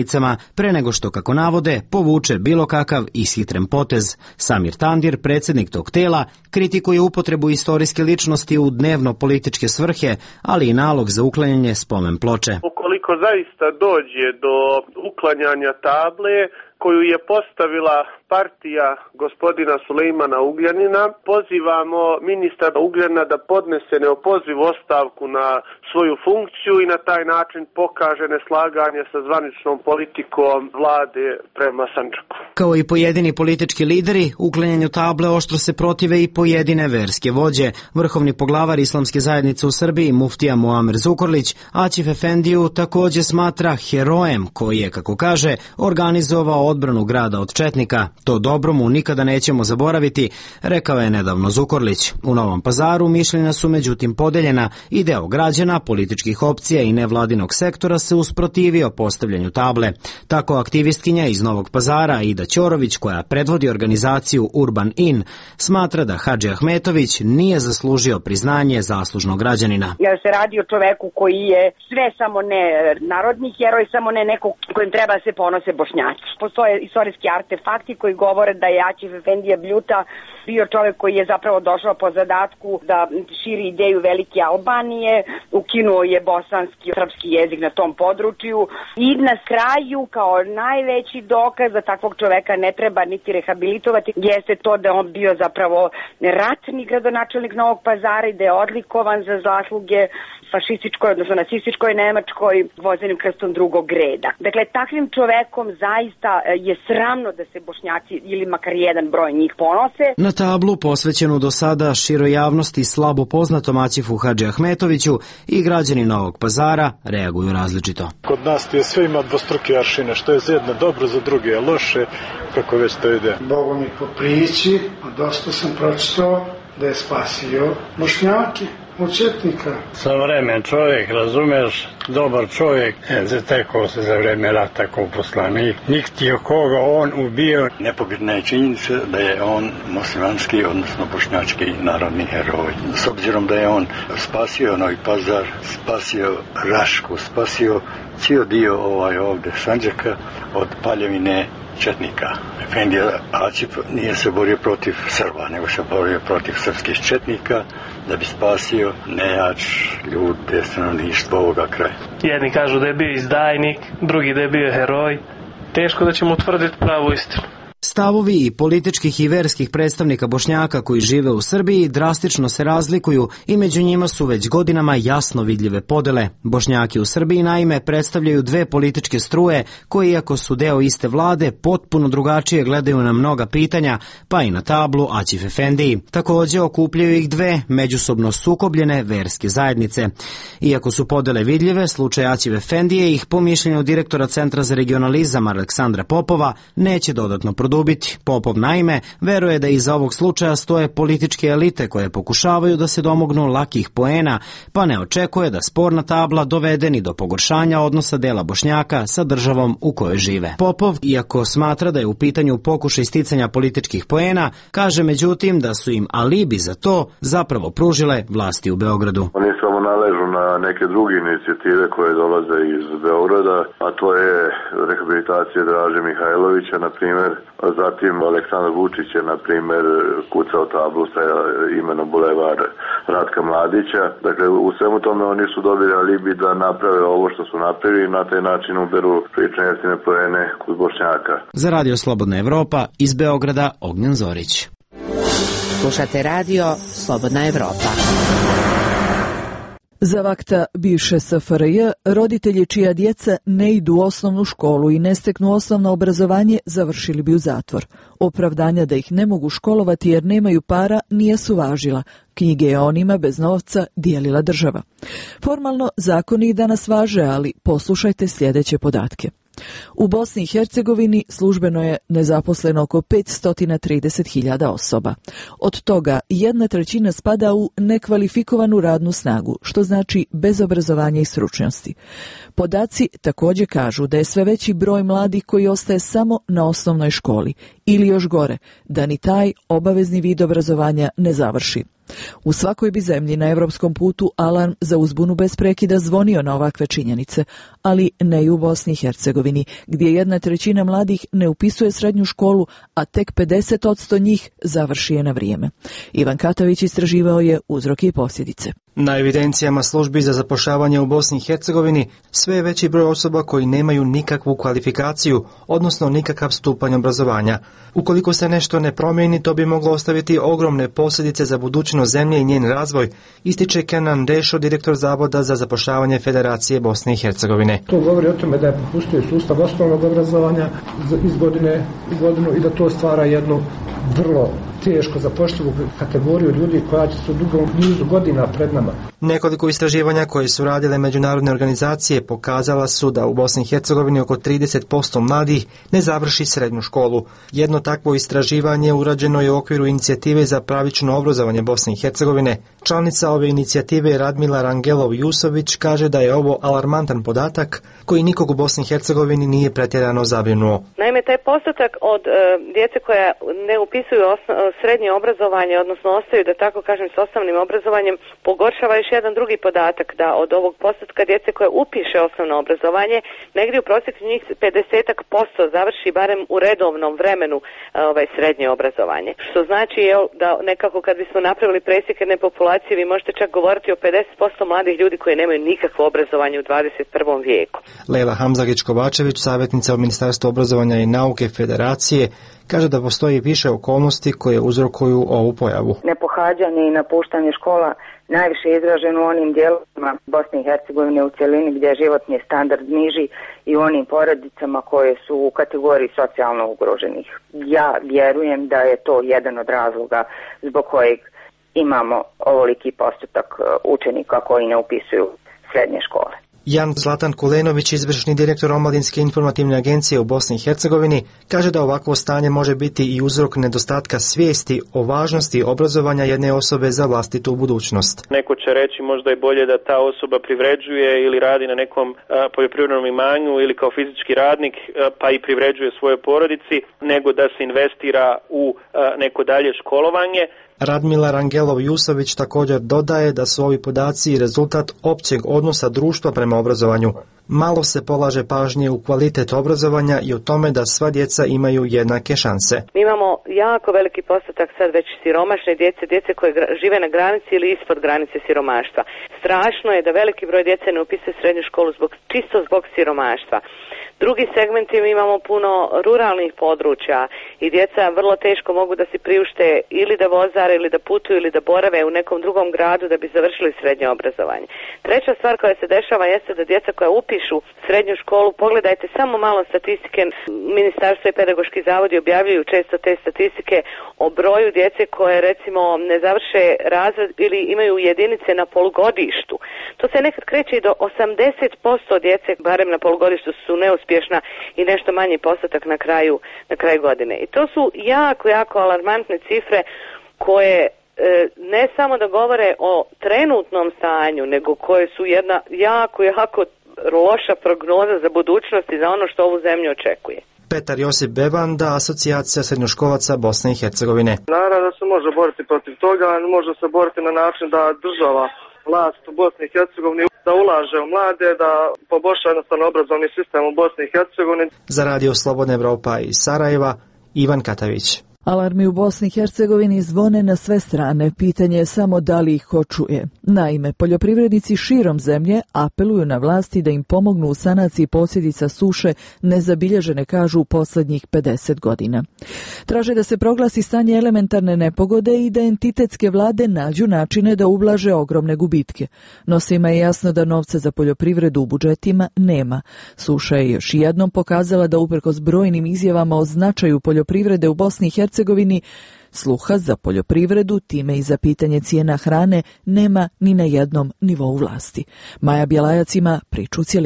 ulicama pre nego što, kako navode, povuče bilo kakav ishitren potez. Samir Tandir, predsjednik tog tela, kritikuje upotrebu istorijske ličnosti u dnevno-političke svrhe, ali i nalog za uklanjanje spomen ploče. Ukoliko zaista dođe do uklanjanja table koju je postavila partija gospodina Sulejmana Ugljanina, pozivamo ministra Ugljana da podnese neopozivu ostavku na svoju funkciju i na taj način pokaže neslaganje sa zvaničnom politikom vlade prema Sandžaku. Kao i pojedini politički lideri, uklanjanju table oštro se protive i pojedine verske vođe. Vrhovni poglavar Islamske zajednice u Srbiji, muftija Muamer Zukorlić, Aćif Efendiju također smatra herojem koji je, kako kaže, organizovao odbranu grada od četnika. To dobro mu nikada nećemo zaboraviti, rekao je nedavno Zukorlić. U Novom Pazaru mišljenja su međutim podeljena i deo građana, političkih opcija i nevladinog sektora se usprotivio postavljanju table. Tako aktivistkinja iz Novog Pazara Ida Ćorović, koja predvodi organizaciju Urban In, smatra da Hadži Ahmetović nije zaslužio priznanje zaslužnog građanina. Jer se radi o čoveku koji je sve samo ne narodni heroj, samo ne neko kojim treba se ponose Bošnjaci. Postoje istorijski artefakti koji govore da je Aćif Efendija Bljuta bio čovjek koji je zapravo došao po zadatku da širi ideju velike Albanije, ukinuo je bosanski srpski jezik na tom području i na kraju kao najveći dokaz da takvog čoveka ne treba niti rehabilitovati jeste to da on bio zapravo ratni gradonačelnik Novog Pazara i da je odlikovan za zasluge fašističkoj, odnosno nacističkoj Nemačkoj vozenim krstom drugog reda. Dakle, takvim čovekom zaista je sramno da se Bošnjaci ili makar jedan broj njih ponose. Na tablu posvećenu do sada široj javnosti slabo poznatom Aćifu Hadži Ahmetoviću i građani Novog Pazara reaguju različito. Kod nas je sve ima dvostruke aršine, što je za jedno dobro, za druge je loše, kako već to ide. Bogu mi po priči, a dosta sam pročitao da je spasio Bošnjake od četnika. Savremen čovjek, razumeš, dobar čovjek, zatekao se za vreme rata kao poslanik. Nikti koga on ubio. Nepobitna je činjenica da je on muslimanski, odnosno bošnjački narodni heroj. S obzirom da je on spasio Novi Pazar, spasio Rašku, spasio cijel dio ovaj ovde Sandžaka od paljevine četnika. Efendija Aćif nije se borio protiv Srba, nego se borio protiv srpskih četnika da bi spasio nejač ljude, stanovništvo ovoga kraja. Jedni kažu da je bio izdajnik, drugi da je bio heroj. Teško da ćemo utvrditi pravu istinu. Stavovi i političkih i verskih predstavnika Bošnjaka koji žive u Srbiji drastično se razlikuju i među njima su već godinama jasno vidljive podele. Bošnjaki u Srbiji naime predstavljaju dve političke struje koje, iako su deo iste vlade, potpuno drugačije gledaju na mnoga pitanja, pa i na tablu Aćif Efendiji. Također okupljaju ih dve međusobno sukobljene verske zajednice. Iako su podele vidljive, slučaj Aćif Efendije ih, po mišljenju direktora Centra za regionalizam Aleksandra Popova, neće dodatno produbiti. Popov naime veruje da iza ovog slučaja stoje političke elite koje pokušavaju da se domognu lakih poena, pa ne očekuje da sporna tabla dovede ni do pogoršanja odnosa dela Bošnjaka sa državom u kojoj žive. Popov, iako smatra da je u pitanju pokušaj sticanja političkih poena, kaže međutim da su im alibi za to zapravo pružile vlasti u Beogradu. Oni samo naležu na neke druge inicijative koje dolaze iz Beograda, a to je rehabilitacija Draže Mihajlovića, na primjer. Zatim Aleksandar Vučić je, na primjer, kucao tablu sa imenom Bulevar Ratka Mladića. Dakle, u svemu tome oni su dobili alibi da naprave ovo što su napravili i na taj način uberu prilično jeftine poene kod Bošnjaka. Za Radio Slobodna Evropa iz Beograda, Ognjen Zorić. Slušate Radio Slobodna Evropa. Za vakta bivše S F R J, roditelji čija djeca ne idu u osnovnu školu i ne steknu osnovno obrazovanje završili bi u zatvor. Opravdanja da ih ne mogu školovati jer nemaju para nije su važila. Knjige je onima bez novca dijelila država. Formalno zakoni i danas važe, ali poslušajte sljedeće podatke. U Bosni i Hercegovini službeno je nezaposleno oko petsto trideset hiljada osoba. Od toga jedna trećina spada u nekvalifikovanu radnu snagu, što znači bez obrazovanja i stručnosti. Podaci također kažu da je sve veći broj mladih koji ostaje samo na osnovnoj školi, ili još gore, da ni taj obavezni vid obrazovanja ne završi. U svakoj bi zemlji na evropskom putu alarm za uzbunu bez prekida zvonio na ovakve činjenice, ali ne i u Bosni i Hercegovini, gdje jedna trećina mladih ne upisuje srednju školu, a tek pedeset posto njih završi je na vrijeme. Ivan Katavić istraživao je uzroke i posljedice. Na evidencijama službi za zapošljavanje u Bosni i Hercegovini sve je veći broj osoba koji nemaju nikakvu kvalifikaciju, odnosno nikakav stupanj obrazovanja. Ukoliko se nešto ne promijeni, to bi moglo ostaviti ogromne posljedice za budućnost zemlje i njen razvoj, ističe Kenan Dešo, direktor Zavoda za zapošljavanje Federacije Bosne i Hercegovine. To govori o tome da je propustio sustav osnovnog obrazovanja iz godine u godinu i da to stvara jednu vrlo teško zapošljivu kategoriju ljudi koja će se u dugom nizu godina pred nama. Nekoliko istraživanja koje su radile međunarodne organizacije pokazala su da u Bosni i Hercegovini oko trideset posto mladih ne završi srednju školu. Jedno takvo istraživanje urađeno je u okviru inicijative za pravično obrazovanje Bosne i Hercegovine. Članica ove inicijative Radmila Rangelov-Jusović kaže da je ovo alarmantan podatak koji nikog u Bosni i Hercegovini nije pretjerano zabrinuo. Naime, taj postotak od e, djece koja ne upisuju osno, srednje obrazovanje, odnosno ostaju, da tako kažem, s osnovnim obrazovanjem, pogoršava još jedan drugi podatak, da od ovog postotka djece koja upiše osnovno obrazovanje, negdje u prosjeku njih pedeset posto završi barem u redovnom vremenu ovaj, srednje obrazovanje. Što znači je, da nekako kad bismo napravili presjek jedne populacije, vi možete čak govoriti o pedeset posto mladih ljudi koji nemaju nikakvo obrazovanje u dvadeset prvom vijeku. Lejla Hamzagić-Kovačević, savjetnica u Ministarstvu obrazovanja i nauke Federacije, kaže da postoji više okolnosti koje uzrokuju ovu pojavu. Nepohađanje i napuštanje škola najviše izraženo u onim dijelovima Bosne i Hercegovine u cjelini gdje je životni standard niži i u onim porodicama koje su u kategoriji socijalno ugroženih. Ja vjerujem da je to jedan od razloga zbog kojeg imamo ovoliki postotak učenika koji ne upisuju srednje škole. Jan Zlatan Kulenović, izvršni direktor Omladinske informativne agencije u Bosni i Hercegovini, kaže da ovakvo stanje može biti i uzrok nedostatka svijesti o važnosti obrazovanja jedne osobe za vlastitu budućnost. Neko će reći možda je bolje da ta osoba privređuje ili radi na nekom a, poljoprivrednom imanju ili kao fizički radnik a, pa i privređuje svojoj porodici, nego da se investira u a, neko dalje školovanje. Radmila Rangelov-Jusović također dodaje da su ovi podaci rezultat općeg odnosa društva prema obrazovanju. Malo se polaže pažnje u kvalitet obrazovanja i u tome da sva djeca imaju jednake šanse. Mi imamo jako veliki postotak sad već siromašne djece, djece koje žive na granici ili ispod granice siromaštva. Strašno je da veliki broj djece ne upisuje srednju školu zbog, čisto zbog siromaštva. Drugi segmenti, mi imamo puno ruralnih područja i djeca vrlo teško mogu da si priušte ili da vozare ili da putuju ili da borave u nekom drugom gradu da bi završili srednje obrazovanje. Treća stvar koja se dešava jeste da djeca koja upišu srednju školu, pogledajte samo malo statistike, ministarstvo i pedagoški zavodi objavljuju često te statistike o broju djece koje recimo ne završe razred ili imaju jedinice na polugodištu. To se nekad kreće i do osamdeset posto djece, barem na polugodištu, su neuspješna i nešto manji postotak na kraju, na kraju godine. I to su jako, jako alarmantne cifre koje e, ne samo da govore o trenutnom stanju, nego koje su jedna jako, jako loša prognoza za budućnost i za ono što ovu zemlju očekuje. Petar Josip Bevanda, Asocijacija srednjoškolaca Bosne i Hercegovine. Naravno da se može boriti protiv toga, može se boriti na način da država, vlast u Bosni i Hercegovini da ulaže u mlade, da poboljša jednostavno obrazovni sistem u Bosni i Hercegovini. Za Radio Slobodna Evropa iz Sarajeva, Ivan Katavić. Alarmi u Bosni i Hercegovini zvone na sve strane, pitanje je samo da li ih ko čuje. Naime, poljoprivrednici širom zemlje apeluju na vlasti da im pomognu u sanaciji posljedica suše nezabilježene, kažu, u posljednjih pedeset godina. Traže da se proglasi stanje elementarne nepogode i da entitetske vlade nađu načine da ublaže ogromne gubitke. No svima je jasno da novca za poljoprivredu u budžetima nema. Suša je još jednom pokazala da uprkos brojnim izjavama o značaju poljoprivrede u Bosni i Hercegovini, sluha za poljoprivredu, time i za pitanje cijena hrane, nema ni na jednom nivou vlasti. Maja Bjelajac ima priču u cjelini.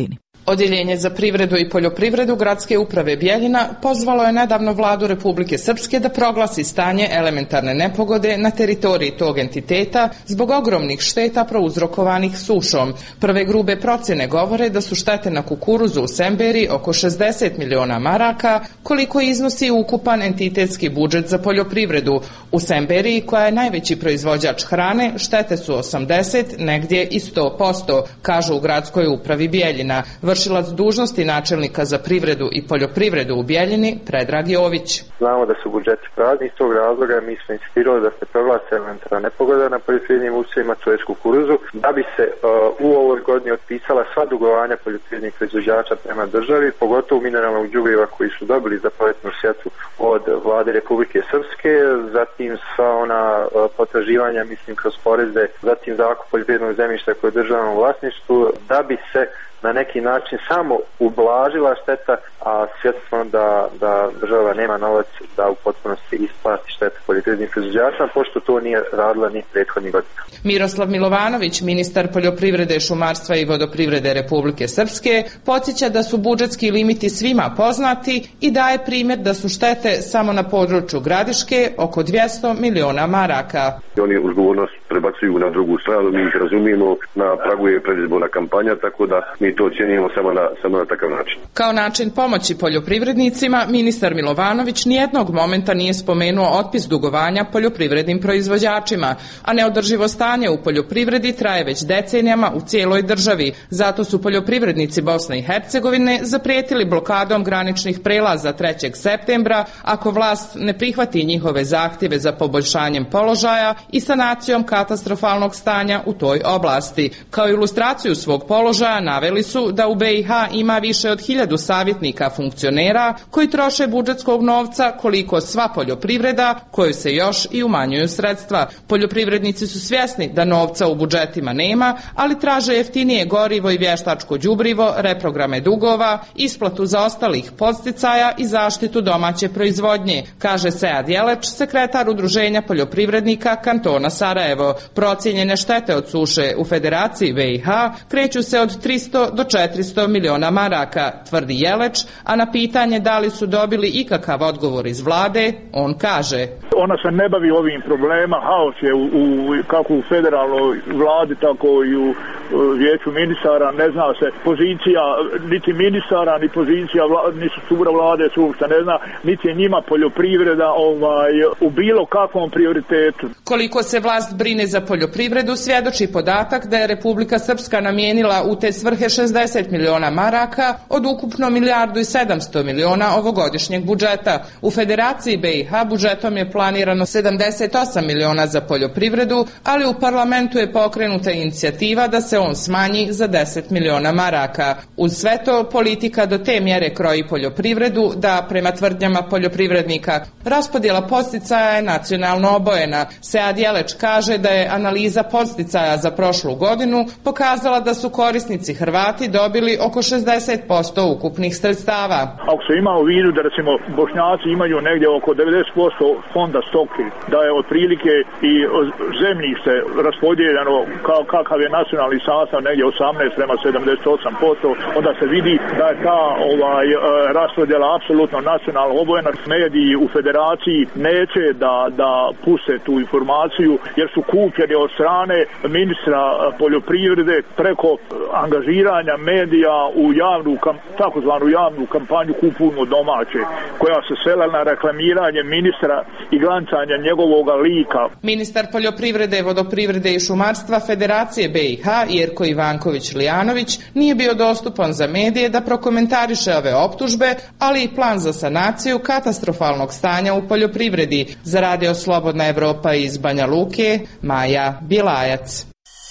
Odjeljenje za privredu i poljoprivredu Gradske uprave Bijeljina pozvalo je nedavno vladu Republike Srpske da proglasi stanje elementarne nepogode na teritoriji tog entiteta zbog ogromnih šteta prouzrokovanih sušom. Prve grube procjene govore da su štete na kukuruzu u Semberi oko šezdeset miliona maraka, koliko iznosi ukupan entitetski budžet za poljoprivredu. U Semberi, koja je najveći proizvođač hrane, štete su osamdeset, negdje i sto posto, kažu u Gradskoj upravi Bijeljina. Vršilac dužnosti načelnika za privredu i poljoprivredu u Bijeljini, Predrag Jović. Znamo da su budžeti prazni, iz tog razloga mi smo insistirali da se proglasi elementarna nepogoda na poljoprivrednim usjevima, to je kukuruzu, da bi se uh, u ovoj godini otpisala sva dugovanja poljoprivrednih proizvođača prema državi, pogotovo mineralnog đubriva koji su dobili za proljetnu sjetvu od vlade Republike Srpske, zatim sva ona uh, potraživanja, mislim, kroz poreze, zatim zakup poljoprivrednog zemljišta koje je u državnom vlasništvu, da bi se na neki način samo ublažila šteta, a svjesni smo da, da država nema novac da u potpunosti isplati štetu poljoprivrednim proizvođačima, pošto to nije radila ni prethodnih godina. Miroslav Milovanović, ministar poljoprivrede, šumarstva i vodoprivrede Republike Srpske, podsjeća da su budžetski limiti svima poznati i daje primjer da su štete samo na području Gradiške oko dvjesto miliona maraka. Oni odgovornost prebacuju na drugu stranu, mi ih razumijemo, na pragu je predizborna kampanja, tako da mi to ocjenjujemo samo na, samo na takav način. Kao način pomoći poljoprivrednicima, ministar Milovanović nijednog momenta nije spomenuo otpis dugovanja poljoprivrednim proizvođačima, a neodrživo stanje u poljoprivredi traje već decenijama u cijeloj državi. Zato su poljoprivrednici Bosne i Hercegovine zaprijetili blokadom graničnih prelaza trećeg septembra ako vlast ne prihvati njihove zahtjeve za poboljšanjem položaja i sanacijom katastrofalnog stanja u toj oblasti. Kao ilustraciju svog položaja naveli su da u B i H ima više od hiljadu savjetnika funkcionera koji troše budžetskog novca koliko sva poljoprivreda, koju se još i umanjuju sredstva. Poljoprivrednici su svjesni da novca u budžetima nema, ali traže jeftinije gorivo i vještačko đubrivo, reprograme dugova, isplatu zaostalih podsticaja i zaštitu domaće proizvodnje, kaže Sead Jeleć, sekretar Udruženja poljoprivrednika kantona Sarajevo. Procijenjene štete od suše u Federaciji B i H kreću se od tristo do četiristo miliona maraka, tvrdi Jeleć, a na pitanje da li su dobili ikakav odgovor iz vlade, on kaže: Ona se ne bavi ovim problema, haos je u, u, kako u federalnoj vladi, tako i u vijeću ministara, ne zna se pozicija niti ministara, ni pozicija vla, ni struktura vlade se uopšte ne zna, niti je njima poljoprivreda ovaj, u bilo kakvom prioritetu. Koliko se vlast brine za poljoprivredu svjedoči podatak da je Republika Srpska namijenila u te svrhe šezdeset miliona maraka od ukupno milijardu i sedamsto miliona ovogodišnjeg budžeta. U Federaciji B i H budžetom je planirano sedamdeset osam miliona za poljoprivredu, ali u parlamentu je pokrenuta inicijativa da se on smanji za deset miliona maraka. Uz sve to, politika do te mjere kroji poljoprivredu da, prema tvrdnjama poljoprivrednika, raspodjela podsticaja je nacionalno obojena. Sead Jeleć kaže da je analiza podsticaja za prošlu godinu pokazala da su korisnici Hrvati dobili oko šezdeset posto ukupnih sredstava. Ako se ima u vidu da recimo Bošnjaci imaju negdje oko devedeset posto fonda stoke, da je otprilike i zemljište raspodijeljeno kao kakav je nacionalni sastav negdje osamnaest prema sedamdeset osam posto, onda se vidi da je ta ovaj raspodjela apsolutno nacionalno obojena. Mediji u federaciji neće da, da puste tu informaciju jer su kupljeni od strane ministra poljoprivrede preko angažiranja medija u javnu, takozvanu javnu kampanju Kupujmo domaće, koja se svela na reklamiranje ministra i glancanje njegovog lika. Ministar poljoprivrede, vodoprivrede i šumarstva Federacije B i H, Jerko Ivanković-Lijanović, nije bio dostupan za medije da prokomentariše ove optužbe, ali i plan za sanaciju katastrofalnog stanja u poljoprivredi. Za Radio Slobodna Evropa iz Banja Luke, Maja Bjelajac.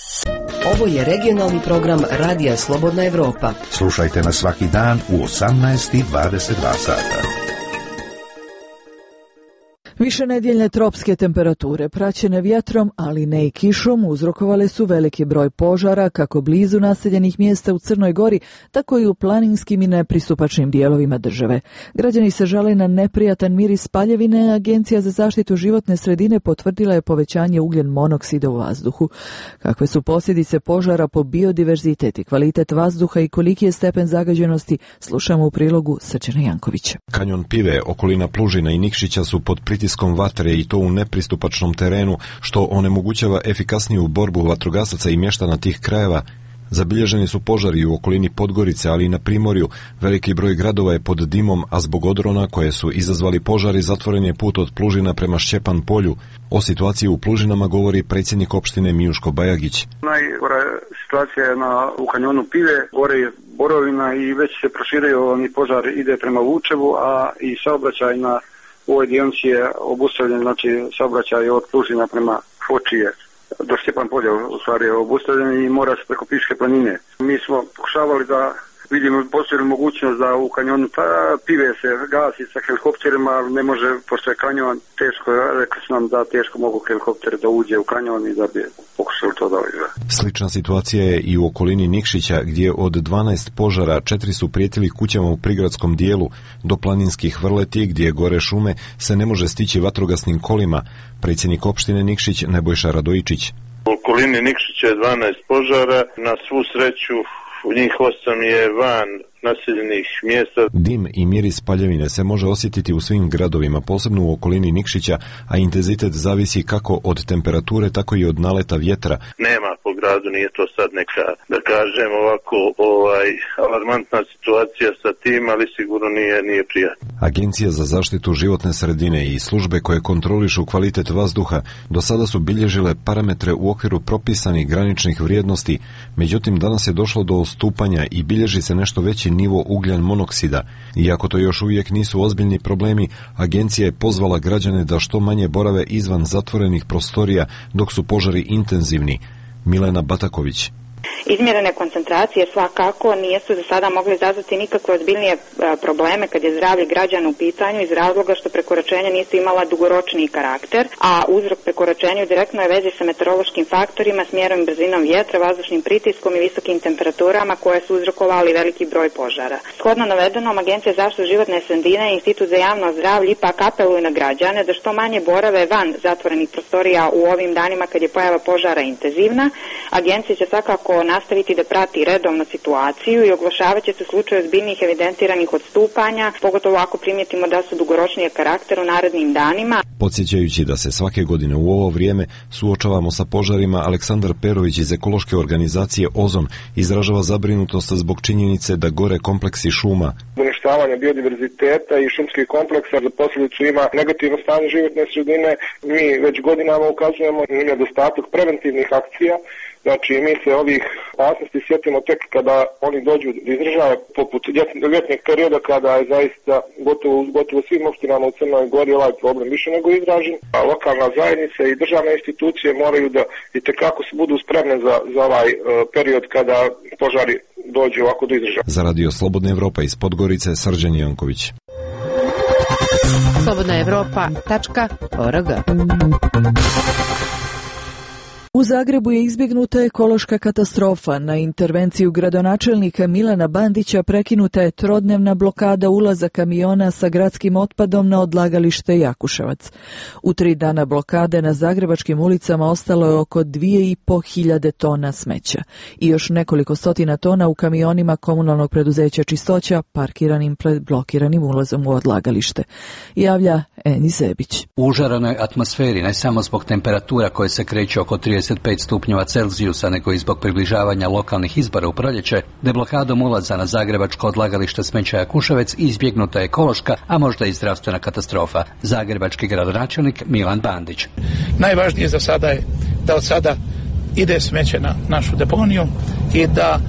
Ovo je regionalni program Radija Slobodna Evropa. Slušajte nas svaki dan u osamnaest i dvadeset dva sata. Višenedjeljne tropske temperature, praćene vjetrom, ali ne i kišom, uzrokovale su veliki broj požara kako blizu naseljenih mjesta u Crnoj Gori, tako i u planinskim i nepristupačnim dijelovima države. Građani se žale na neprijatan miris spaljevine, a Agencija za zaštitu životne sredine potvrdila je povećanje ugljen monoksida u vazduhu. Kakve su posljedice požara po biodiverzitet i kvalitet vazduha i koliki je stepen zagađenosti, slušamo u prilogu Srđana Jankovića. Kanjon Pive, okolina Plužina i Nikšića su pod pritiskom vatre i to u nepristupačnom terenu, što onemogućava efikasniju borbu vatrogasaca i mještana tih krajeva. Zabilježeni su požari u okolini Podgorice, ali i na Primorju. Veliki broj gradova je pod dimom, a zbog odrona koje su izazvali požari zatvoren je put od Plužina prema Šćepan polju. O situaciji u Plužinama govori predsjednik opštine Mijuško Bajagić. Najgora situacija je na, u kanjonu Pive, gore je borovina i već se proširio, oni požar ide prema Vučevu, a i saobraćaj na u ovoj dionici je obustavljen, znači saobraćaj od Plužina prema Fočije do Šćepan polja u stvari je obustavljen i mora se preko Piške planine. Mi smo pokušavali da vidimo postoji mogućnost da u kanjonu Pive se gasi sa helikopterima, ali ne može, pošto je kanjon teško, rekli su nam da teško mogu helikoptere da uđe u kanjon i da bi pokušali to da uđe. Slična situacija je i u okolini Nikšića, gdje od dvanaest požara četiri su prijetili kućama u prigradskom dijelu. Do planinskih vrleti, gdje gore šume, se ne može stići vatrogasnim kolima. Predsjednik opštine Nikšić Nebojša Radojičić. U okolini Nikšića je dvanaest požara, na svu sreću njih osam je van naseljenih mjesta. Dim i miris spaljevine se može osjetiti u svim gradovima, posebno u okolini Nikšića, a intenzitet zavisi kako od temperature, tako i od naleta vjetra. Nema po gradu, nije to sad neka, da kažem ovako, ovaj, alarmantna situacija sa tim, ali sigurno nije, nije prijatno. Agencija za zaštitu životne sredine i službe koje kontrolišu kvalitet vazduha do sada su bilježile parametre u okviru propisanih graničnih vrijednosti, međutim danas je došlo do odstupanja i bilježi se nešto veći nivo ugljen monoksida. Iako to još uvijek nisu ozbiljni problemi, agencija je pozvala građane da što manje borave izvan zatvorenih prostorija dok su požari intenzivni. Milena Bataković. Izmjerene koncentracije svakako nisu za sada mogle izazvati nikakve ozbiljnije probleme kad je zdravlje građana u pitanju iz razloga što prekoračenja nisu imala dugoročniji karakter, a uzrok prekoračenja u direktnoj vezi sa meteorološkim faktorima, smjerom i brzinom vjetra, vazdušnim pritiskom i visokim temperaturama koje su uzrokovali veliki broj požara. Shodno navedenom, Agencija za zaštitu životne sredine i Institut za javno zdravlje ipak apeluju na građane da što manje borave van zatvorenih prostorija u ovim danima kad je pojava požara intenzivna. Agencija će svakako nastaviti da prati redovno situaciju i oglašavat će se slučaj ozbiljnih evidentiranih odstupanja, pogotovo ako primijetimo da su dugoročnije karakter u narednim danima. Podsjećajući da se svake godine u ovo vrijeme suočavamo sa požarima, Aleksandar Perović iz ekološke organizacije Ozon izražava zabrinutost zbog činjenice da gore kompleksi šuma. Uništavanje biodiverziteta i šumskih kompleksa za posljedicu ima negativno stanje životne sredine. Mi već godinama ukazujemo na nedostatak preventivnih akcija. Znači, mi se ovih opasnosti sjetimo tek kada oni dođu do izražaja, poput ljetnih perioda kada je zaista gotovo, gotovo svim opštinama u Crnoj Gori ovaj problem više nego izražen. A lokalna zajednica i državne institucije moraju da itekako se budu spremne za, za ovaj uh, period kada požari dođu ovako do izražaja. Za Radio Slobodna Evropa iz Podgorice, Srđan Janković. slobodna evropa tačka org. U Zagrebu je izbjegnuta ekološka katastrofa. Na intervenciju gradonačelnika Milana Bandića prekinuta je trodnevna blokada ulaza kamiona sa gradskim otpadom na odlagalište Jakuševac. U tri dana blokade na zagrebačkim ulicama ostalo je oko dvije i po hiljade tona smeća i još nekoliko stotina tona u kamionima komunalnog preduzeća Čistoća parkiranim pred blokiranim ulazom u odlagalište. Javlja Eni Zebić. U užaranoj atmosferi, ne samo zbog temperatura koje se kreću oko trideset pet stupnjeva Celzijusa, nego i zbog približavanja lokalnih izbora u proljeće, deblokadom ulaza na zagrebačko odlagalište smeća Jakuševec izbjegnuta je ekološka, a možda i zdravstvena katastrofa. Zagrebački gradonačelnik Milan Bandić. Najvažnije za sada je da od sada ide smeće na našu deponiju i da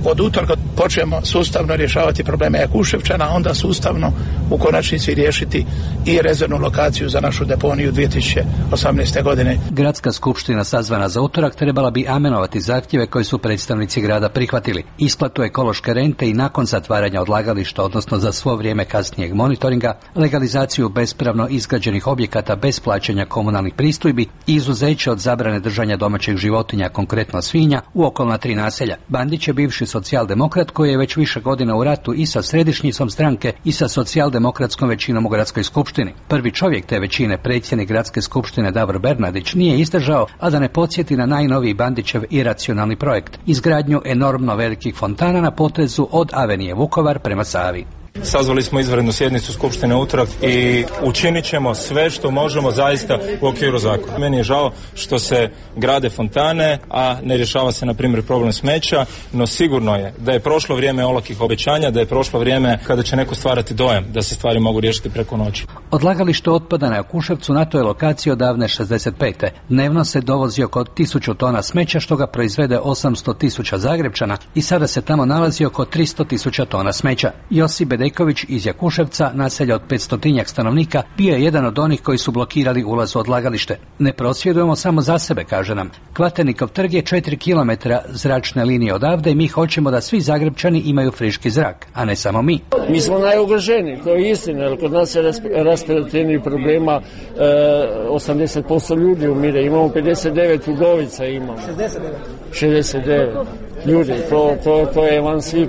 od utorka počnemo sustavno rješavati probleme Jakuševčana, a onda sustavno u konačnici riješiti i rezervnu lokaciju za našu deponiju dvije tisuće osamnaeste. godine. Gradska skupština sazvana za utorak trebala bi amenovati zahtjeve koje su predstavnici grada prihvatili. Isplatu ekološke rente i nakon zatvaranja odlagališta, odnosno za svo vrijeme kasnijeg monitoringa, legalizaciju bespravno izgrađenih objekata bez plaćanja komunalnih pristojbi i izuzeće od zabrane držanja domaćih životinja, konkretno svinja, u okolna tri naselja. Bandić je bivši socijaldemokrat koji je već više godina u ratu i sa središnjicom stranke i sa socijaldemokratskom većinom u gradskoj skupštini. Prvi čovjek te većine, predsjednik gradske skupštine Davor Bernardić, nije izdržao, a da ne podsjeti na najnoviji Bandićev iracionalni projekt, izgradnju enormno velikih fontana na potezu od Avenije Vukovar prema Savi. Sazvali smo izvanrednu sjednicu Skupštine utorak i učinit ćemo sve što možemo zaista u okviru zakona. Meni je žao što se grade fontane, a ne rješava se na primjer problem smeća, no sigurno je da je prošlo vrijeme olakih obećanja, da je prošlo vrijeme kada će neko stvarati dojam da se stvari mogu riješiti preko noći. Odlagalište otpada na Jakuševcu na toj lokaciji od davne šezdeset pete. Dnevno se dovozi oko tisuću tona smeća, što ga proizvede osamsto tisuća Zagrepčana, i sada se tamo nalazi oko tristo tisuća tona smeća. Josip Bedeković iz Jakuševca, naselja od petstotinjak stanovnika, bio je jedan od onih koji su blokirali ulaz u odlagalište. Ne prosvjedujemo samo za sebe, kaže nam. Kvaternikov trg je četiri kilometra zračne linije odavde i mi hoćemo da svi Zagrepčani imaju friški zrak, a ne samo mi. Mi smo najugroženiji, to je istina, jer kod nas je respiratornih problema, e, osamdeset posto ljudi umire, imamo pedeset devet udovica, imamo. šezdeset devet šezdeset devet ljudi, to, to, to je van svih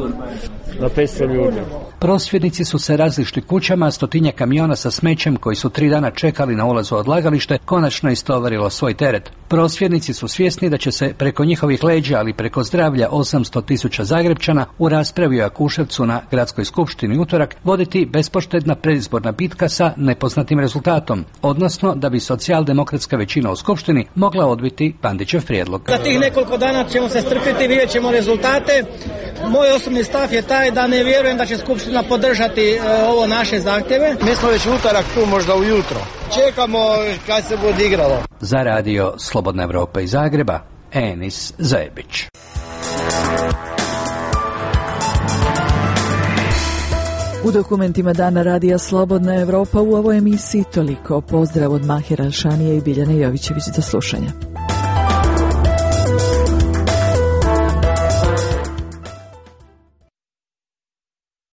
na petsto ljudi. Prosvjednici su se razišli kućama, a stotinja kamiona sa smećem koji su tri dana čekali na ulazu u odlagalište konačno istovarilo svoj teret. Prosvjednici su svjesni da će se preko njihovih leđa, ali preko zdravlja osamsto tisuća Zagrepčana, u raspravi o Jakuševcu na gradskoj skupštini utorak voditi bespoštedna predizborna bitka sa nepoznatim rezultatom, odnosno da bi socijaldemokratska većina u skupštini mogla odbiti Bandićev prijedlog. Za tih nekoliko dana ćemo se strpiti, vidjet ćemo rezultate. Moj osobni stav je taj da ne vjerujem da će skupština podržati e, ovo naše zahtjeve. Mi smo već utorak tu, možda ujutro. Čekamo kad se bude igralo. Za radio Slobodna Evropa iz Zagreba, Enis Zajebić. U dokumentima Dana radija Slobodna Evropa u ovoj emisiji toliko. Pozdrav od Mahira Alšanije i Biljane Jovićević, do slušanja.